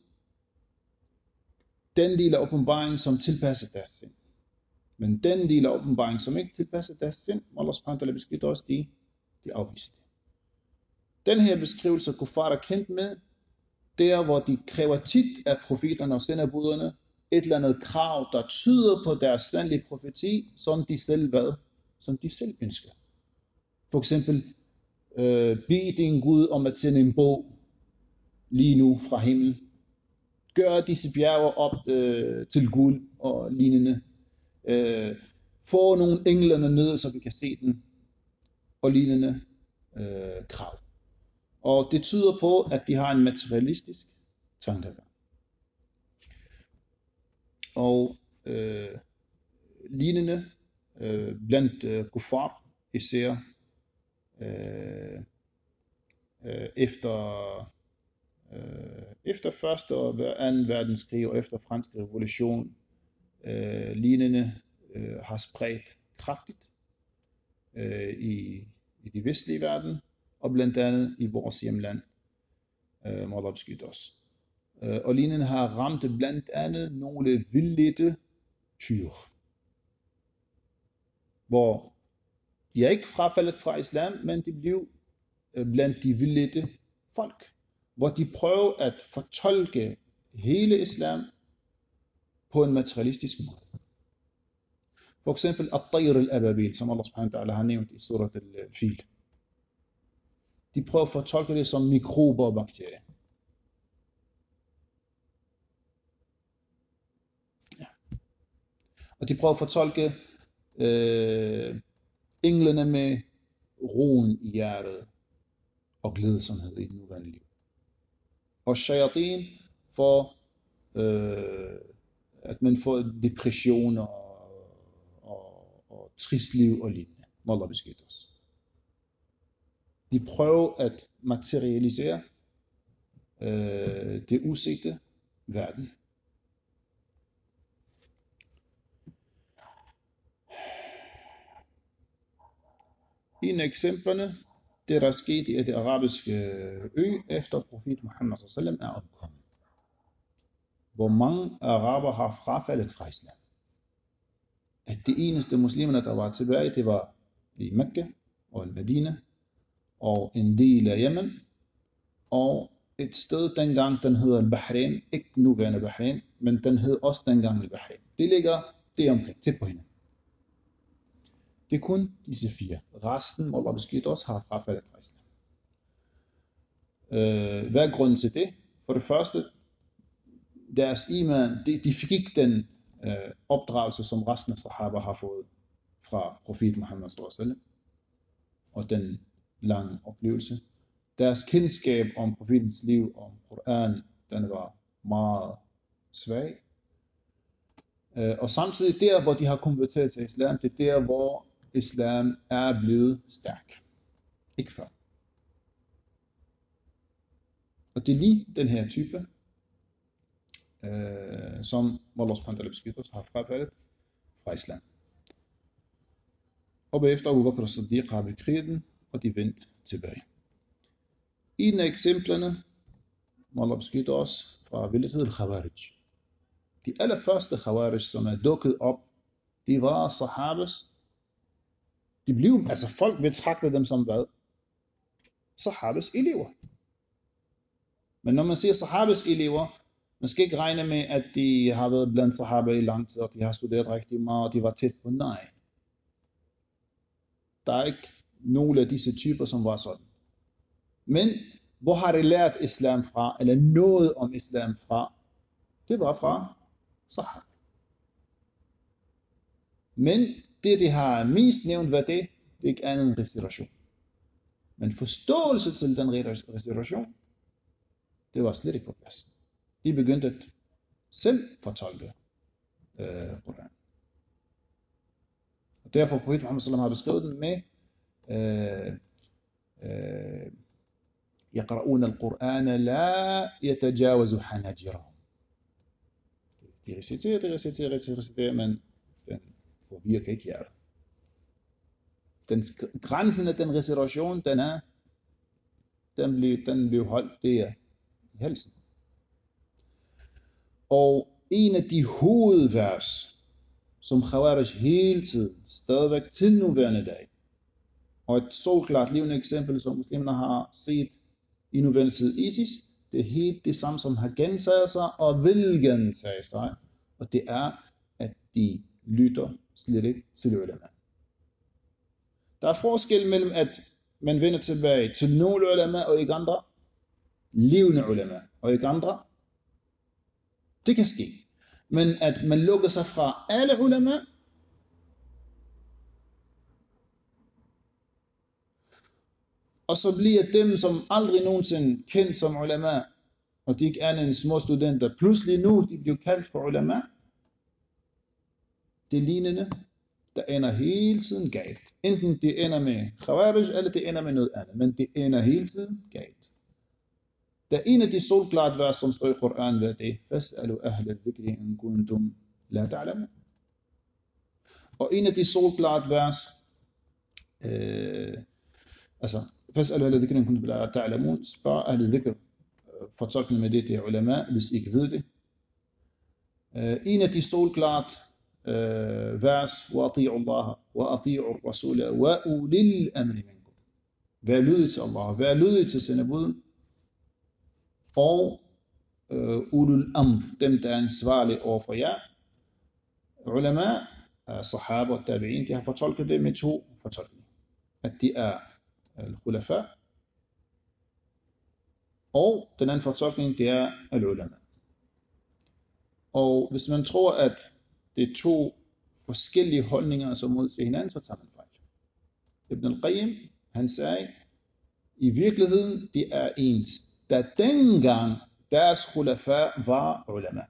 den del af åbenbaringen, som tilpasser deres sind. Men den del af åbenbaringen, som ikke tilpasser deres sind, må Allah subhanahu wa ta'ala beskytte os, de afviser det. Den her beskrivelse, kuffar er kendt med, der hvor de kræver tit af profeterne og sendebuderne et eller andet krav, der tyder på deres sandlige profeti, som de selv ønsker. For eksempel, bed din Gud om at sende en bog lige nu fra himlen. Gør disse bjerge op til guld og lignende. Få nogle englerne ned, så vi kan se den, og lignende krav. Og det tyder på, at de har en materialistisk tankegang. Og lignende blandt kuffar, især efter første og anden verdenskrig og efter fransk revolution, lignende har spredt kraftigt i de vestlige verden, og blandt andet i vores hjemland, må Allah beskytte os. og lignende har ramt blandt andet nogle vildledte tyre, hvor de er ikke frafaldet fra islam, men de blev blandt de vildledte folk, hvor de prøver at fortolke hele islam på en materialistisk måde. For eksempel at-tayr al-ababil, som Allah subhanahu wa ta'ala har nævnt i surat al-fil. De prøver at fortolke det som mikrober og bakterier. Ja. Og de prøver at fortolke englene med roen i hjertet og glædsomhed i det nuværende liv. Og shayatin for at man får depression og trist liv og lignende. Må Allah beskytte os. De prøver at materialisere det usigte verden. En af eksemplerne, det der er sket i det arabiske ø, efter profet Muhammad sallam er opkommet, hvor mange araber har frafaldet fra islam. At det eneste muslimerne, der var tilbage, det var i Mekka og i Medina, og en del af Yemen, og et sted dengang, den hedder Bahrain, ikke nuværende Bahrain, men den hed også dengang i Bahrain. Det ligger det omkring, tæt på hende. Det er kun disse 4. Resten, Allah beskytte os, har frafaldet fra islam. Hvad er grunden til det? For det første, deres iman, de fik ikke den opdragelse, som resten af sahaba har fået fra profet Muhammad sallallahu og den lange oplevelse. Deres kendskab om profetens liv, om Koran, den var meget svag. Og samtidig der, hvor de har konverteret til islam, det er der, hvor islam er blevet stærk. Ikke før. Og det er lige den her type, som Allah subhanahu wa ta'ala beskytter os, har frafaldet fra islam. Og bagefter Abu Bakr as-Siddiq har bekriget den, og de vendte tilbage. En af eksemplerne, må Allah beskytte os fra vildhed, al-Khawarij. De allerførste Khawarij, som er dukket op, de var sahabas. De blev, altså folk betragtede dem som hvad? Sahabas elever. Men når man siger sahabas elever, man skal ikke regne med, at de har været blandt sahaba i lang tid, og de har studeret rigtig meget, og de var tæt på. Nej. Der er ikke nogle af disse typer, som var sådan. Men hvor har de lært islam fra, eller noget om islam fra? Det var fra sahaba. Men det, de har mest nævnt, hvad det er ikke andet end recitation. Men forståelse til den recitation, det var slet ikke på plads. De begyndte at selv fortolke Koran. Og derfor profet Muhammad sallam har beskrevet den med يقرؤون القرآن لا يتجاوز حناجرهم. De reciterer, men den påvirker ikke hjertet. Grænsen af den recitation, den blev holdt der i halsen. Og en af de hovedvers, som Khawarij hele tiden, stadigvæk til nuværende dag, og et solklart levende eksempel, som muslimerne har set i nuværende tid ISIS, det er helt det samme, som har gentaget sig og vil gentage sig, og det er, at de lytter slet ikke til ulema. Der er forskel mellem, at man vender tilbage til nogle ulema og ikke andre, levende ulema og ikke andre. Det kan ske. Men at man lukker sig fra alle ulema, og så bliver dem, som aldrig nogensinde kendt som ulema, og de ikke er en små studenter, pludselig nu, de bliver kaldt for ulema, det lignende, der ender hele tiden galt. Enten det ender med Khawarij, eller det ender med noget andet, men det ender hele tiden galt. Der er en af de solklart vers, som står i Koran, hvad det er. Fas'alu ahla dhikri in kuntum la ta'lamun. Og en af de solklart vers, altså fas'alu ahla dhikri in kuntum la ta'lamun, spørg ahla dhikr, fortolkning med det er ulama, hvis I ikke ved det. En af de solklart vers, وَأَطِيعُوا اللَّهَ وَأَطِيعُوا الرَّسُولَ وَأُولِي الْأَمْرِ مِنكُمْ. Vær lydig til Allah, vær lydig til sendebuden, og ulul amr, dem der er ansvarlige over for jer. Ulama, sahaba og tabi'in, de har fortolket det med to fortolkninger. At de er al-khulafa, og den anden fortolkning, det er al-ulama. Og hvis man tror, at det er to forskellige holdninger, som modsiger hinanden, så tager man fejl. Ibn al-Qayyim, han sagde, i virkeligheden, de er ens, da dengang deres khulafa var ulama.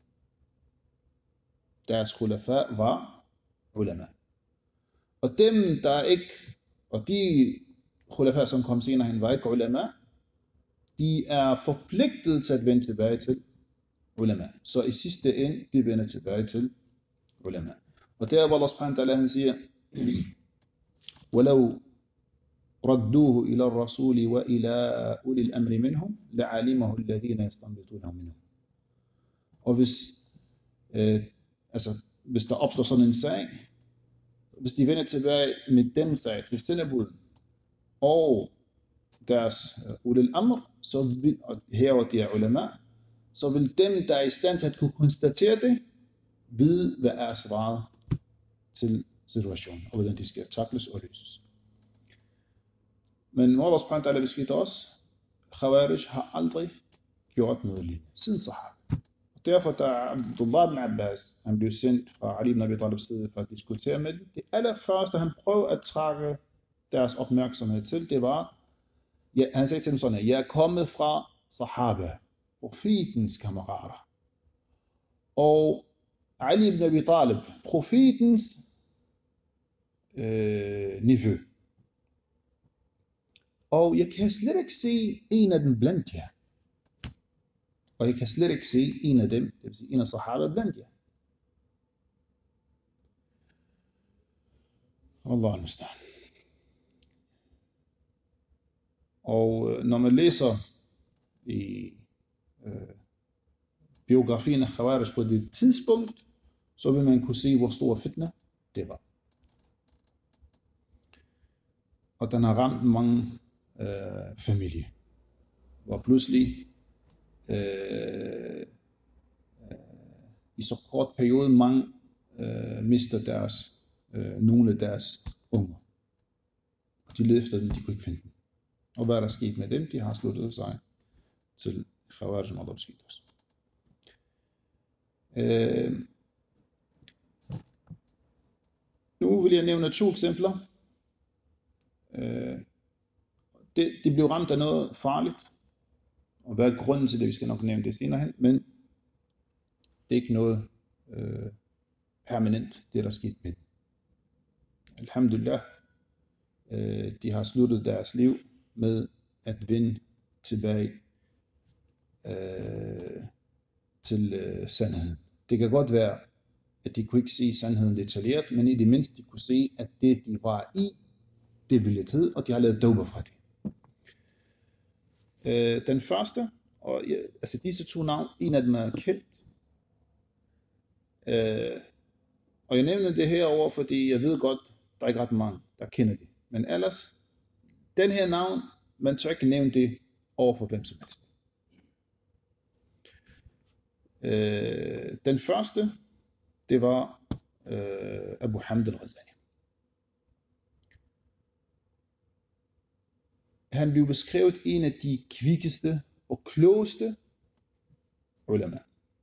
Deres khulafa var ulama. Og dem, der ikke, og de khulafa, som kom senere hen, var ikke ulama, de er forpligtet til at vende tilbage til ulama. Så i sidste ende, de vender tilbage til ulama. Og der, hvor Allah subhanahu wa ta'ala, han siger, وَلَوْ رَدُّوهُ إِلَى الرَّسُولِ وَإِلَى أُولِي الْأَمْرِ مِنْهُمْ لَعَلِمَهُ الَّذِينَ يَسْتَنبِطُونَهُ مِنْهُمْ. Og hvis der opstår sådan en sag, hvis de vender tilbage med den sag til sendebuden og deres ulil amr, så vil, og herover de er ulama, så vil dem, der er i stand til at kunne konstatere det, vide, hvad er svaret til situationen, og hvordan de skal takles og løses. Men Allah subhanahu wa ta'ala beskidte os, Khawarij har aldrig gjort noget lignende siden sahaba. Derfor, da Abdullah ibn Abbas, han blev sendt fra Ali ibn Abi Talibs side for at diskutere med dem, det allerførste, han prøvede at trække deres opmærksomhed til, det var, han sagde til dem sådan, jeg er kommet fra sahaba, profetens kammerater, og Ali ibn Abi Talib, profetens nevø. Og jeg kan slet ikke se en af dem blandt jer. Og jeg kan slet ikke se en af dem, det vil sige en af sahaba blandt jer. Allah al-Mustan. Og når man læser i biografien af Khawarij på det tidspunkt, så vil man kunne se, hvor stor fitna det var. Og den har ramt mange familier, hvor pludselig i så kort periode mange mister nogle af deres unger. De led efter dem, de kunne ikke finde dem. Og hvad er der sket med dem? De har sluttet sig til Khawarij, som Allah beskidte os. Nu vil jeg nævne 2 eksempler. De blev ramt af noget farligt. Og hvad er grunden til det? Vi skal nok nævne det senere hen. Men det er ikke noget permanent, det der er sket med dem. Alhamdulillah, de har sluttet deres liv med at vende tilbage til sandheden. Det kan godt være, at de kunne ikke se sandheden detaljeret, men i det mindste de kunne se, at det de var i, det ville tid, og de har lavet tauba fra det. Den første, og altså disse 2 navn, en af dem er kendt. Og jeg nævner det herover, fordi jeg ved godt, der er ikke ret mange, der kender det. Men ellers, den her navn, man tør ikke nævne det over for hvem som helst. Den første, det var Abu Hamd al-Ghazali. Han blev beskrevet en af de kvikkeste og klogeste ulama.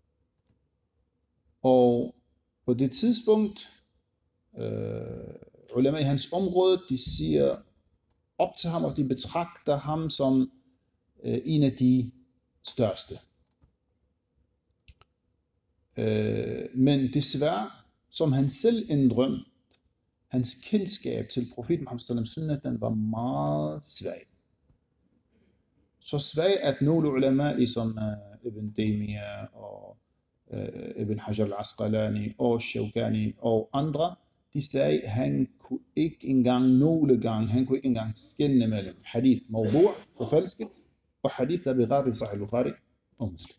Og på det tidspunkt, ulama i hans område, de siger op til ham, og de betragter ham som en af de største. Men desværre, som han selv indrømte, hans kendskab til profeten Muhammad sallallahu alaihi wasallam, den var meget svag. Så svag, at nogle ulama, ligesom Ibn Taymiyyah og Ibn Hajar al-Asqalani og Shawkani og andre, de sagde, han kunne ikke engang skelne mellem hadith mawdu', forfalsket, og hadith, der berettet i Sahih Bukhari og Muslim.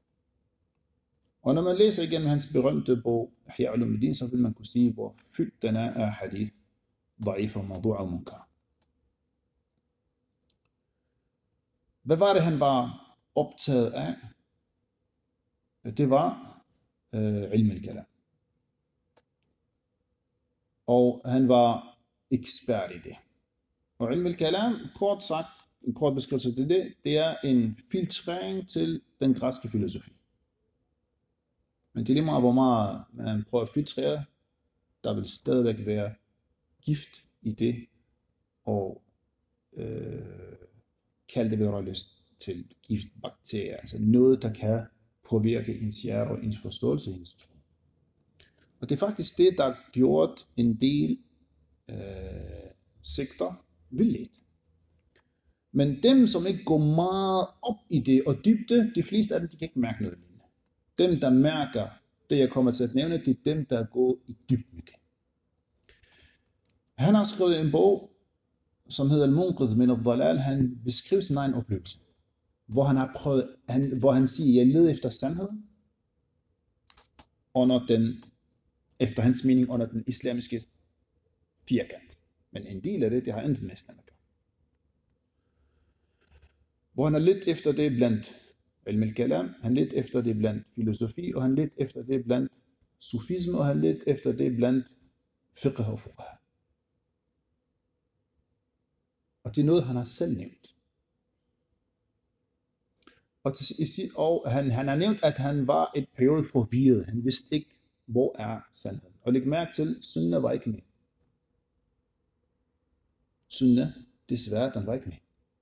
Og når man læser igennem hans berømte bog, Ihya Ulumuddin, så vil man kunne sige, hvor fyldt den er af hadith, da'if og mawdu' og munkar. Hvad var det, han var optaget af? Det var ilm al-kalam. Og han var ekspert i det. Og ilm al-kalam, kort sagt, en kort beskrivelse til det, det er en filtrering til den græske filosofi. Men det er lige meget, hvor meget man prøver at filtrere, der vil stadigvæk være gift i det, og kalde det, hvad du har lyst til, giftbakterier, altså noget, der kan påvirke ens hjerte og ens forståelse, ens tro. Og det er faktisk det, der har gjort en del sekter vildledt. Men dem, som ikke går meget op i det og dybde, de fleste af dem, de kan ikke mærke noget lignende. Dem, der mærker det, jeg kommer til at nævne, det er dem, der går i dybden med det. Han har skrevet en bog, som hedder Al-Munqidh min al-Dhalal. Han beskriver sin egen oplevelse, hvor han siger, jeg leder efter sandheden under den, efter hans mening, under den islamiske firkant. Men en del af det har intet med islam at gøre. Hvor han har lidt efter det blandt ilm al-kalam, han lidt efter det blandt filosofi, og han lidt efter det blandt sufisme, og han lidt efter det blandt fiqh og fuqaha. Og det er noget, han har selv nævnt. Og han har nævnt, at han var et periode forvirret. Han vidste ikke, hvor er sandheden. Og læg mærke til, sunnah var ikke med. Sunnah, desværre, den var ikke med.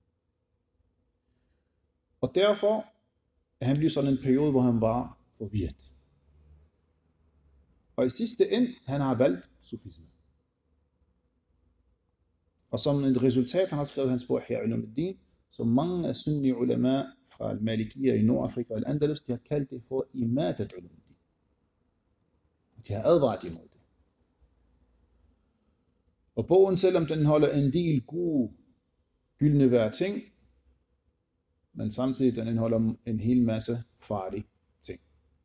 Og derfor han blev sådan en periode, hvor han var forvirret. Og i sidste ende, han har valgt sufisme. Og som et resultat, han har skrevet hans bog Ihya Ulumuddin, så mange af sunni ulama fra al-Malikiyya i Nordafrika og al-Andalus, de har kaldt det for imadat Ulumuddin. De har advaret imod det. Og bogen, selvom den holder en del gode, gyldne værd ting, men samtidig den indeholder en hel masse farlige ting.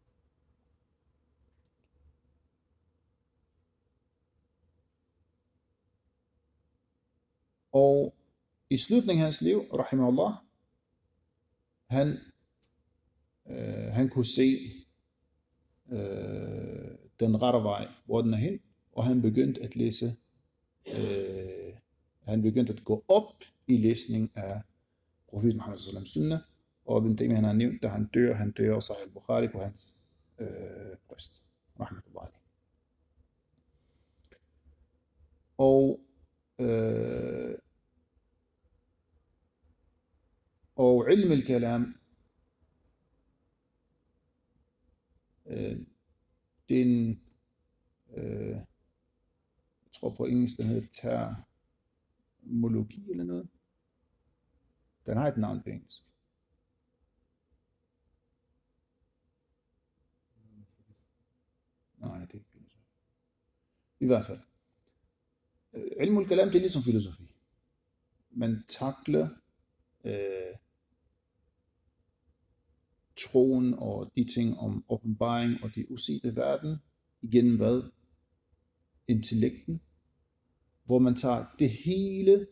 Og i slutningen af hans liv, rahimahullah, han kunne se den rette vej, hvor den er hen, og han begyndte at læse, han begyndte at gå op i læsning af profeten Muhammad sallallahu alaihi wasallam, og den ting, han har nævnt, da han dør Sahih Bukhari på hans bryst. Rahmatullah. Og ilm al-kalam, det er en, jeg tror på engelsk, den hedder termologi eller noget. Den har et navn på engelsk. Nej, det er ikke filosofi. I hvert fald. Ilm al-kalam, det er ligesom filosofi. Man takler troen og de ting om åbenbaring og de usete verden igennem hvad? Intellekten, hvor man tager det hele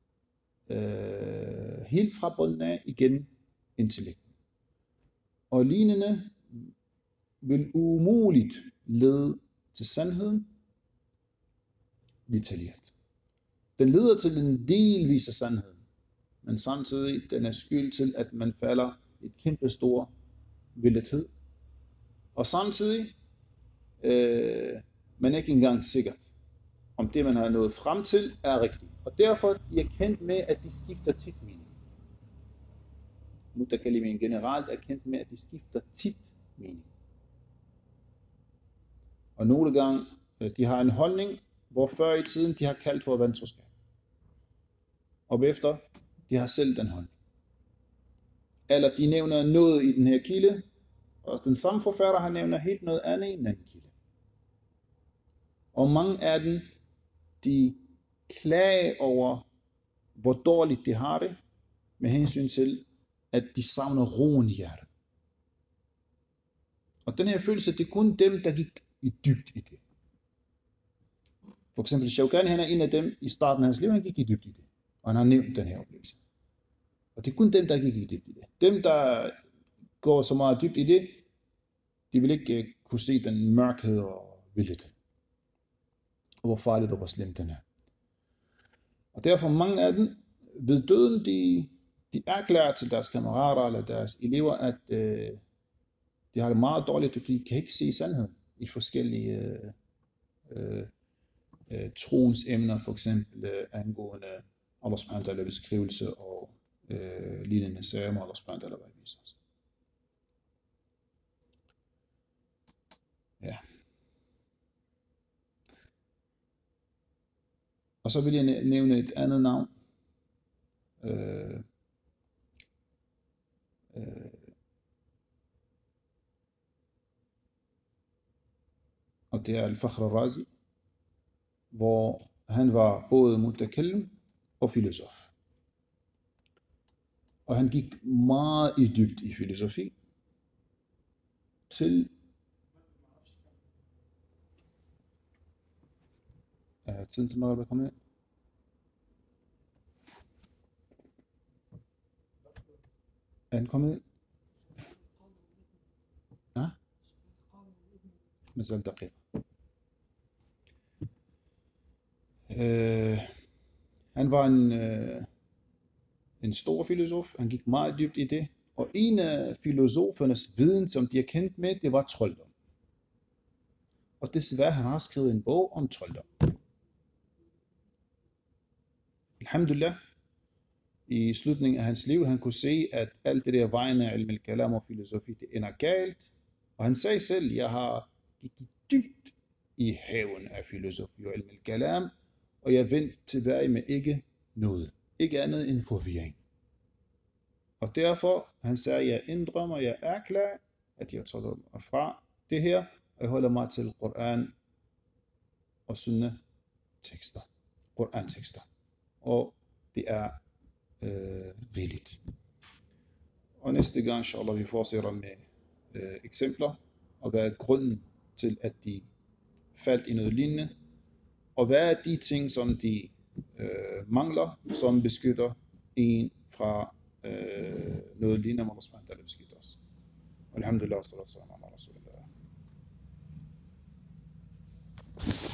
helt fra bunden af igennem intellekten. Og lignende vil umuligt lede til sandheden detaljeret. Den leder til en delvis af sandheden, men samtidig den er skyld til, at man falder i et kæmpe stor vildhed. Og samtidig man er ikke engang sikkert, om det man har nået frem til er rigtigt. Og derfor de er kendt med, at de skifter tit mening. Mutakallimin generelt er kendt med, at de skifter tit mening. Og nogle gange, de har en holdning, hvor før i tiden de har kaldt for vantroskab. Og efter, de har selv den holdning. Eller de nævner noget i den her kilde, og den samme forfatter har nævner helt noget andet i en anden kilde. Og mange af dem, de klager over, hvor dårligt de har det, med hensyn til at de savner roen i hjertet. Og den her følelse, det er kun dem, der gik i dybt i det. For eksempel Shawkani, han er en af dem i starten af hans liv, han gik i dybt i det. Og han har nævnt den her oplevelse. Og det er kun dem, der gik i dybt i det. Dem, der går så meget dybt i det, de vil ikke kunne se den mørkhed og vildhed. Og hvor farligt og hvor slemt den er. Og derfor mange af dem, ved døden, de erklærer til deres kammerater eller deres elever, at de har det meget dårligt, og de kan ikke se sandheden i forskellige troens emner, for eksempel angående Allah subhanahu wa ta'ala beskrivelse og lignende sager med Allah subhanahu wa ta'ala viser os. Ja. Og så vil jeg nævne et andet navn. Og det er Al-Fakhr al-Razi, hvor han var både mutakallim og filosof. Og han gik meget i dybt i filosofi, til tiden til Maghrib er kommet ind. Er han kommet ind? Ja? Masal daqiq. Han var en stor filosof, han gik meget dybt i det, og en af filosofernes viden, som de er kendt med, det var trolddom. Og desværre han har skrevet en bog om trolddom. Alhamdulillah, i slutningen af hans liv, han kunne se, at alt det der vejende af ilm al-kalam og filosofi, det ender galt. Og han sagde selv, jeg har gik dybt i haven af filosofi og ilm al-kalam, og jeg vendte tilbage med ikke noget. Ikke andet end forvirring. Og derfor, han sagde, jeg indrømmer, jeg erklærer, at jeg tager mig fra det her, og jeg holder mig til Koran og Sunnah tekster. Koran-tekster. Og det er rigeligt. Og næste gang, inshallah, vi fortsætter med eksempler, og hvad er grunden til, at de faldt i noget lignende, og hvad er de ting, som de mangler, som beskytter en fra noget lignende, hvor Allah beskytter os. Alhamdulillah, sallallahu alaihi wa sallam.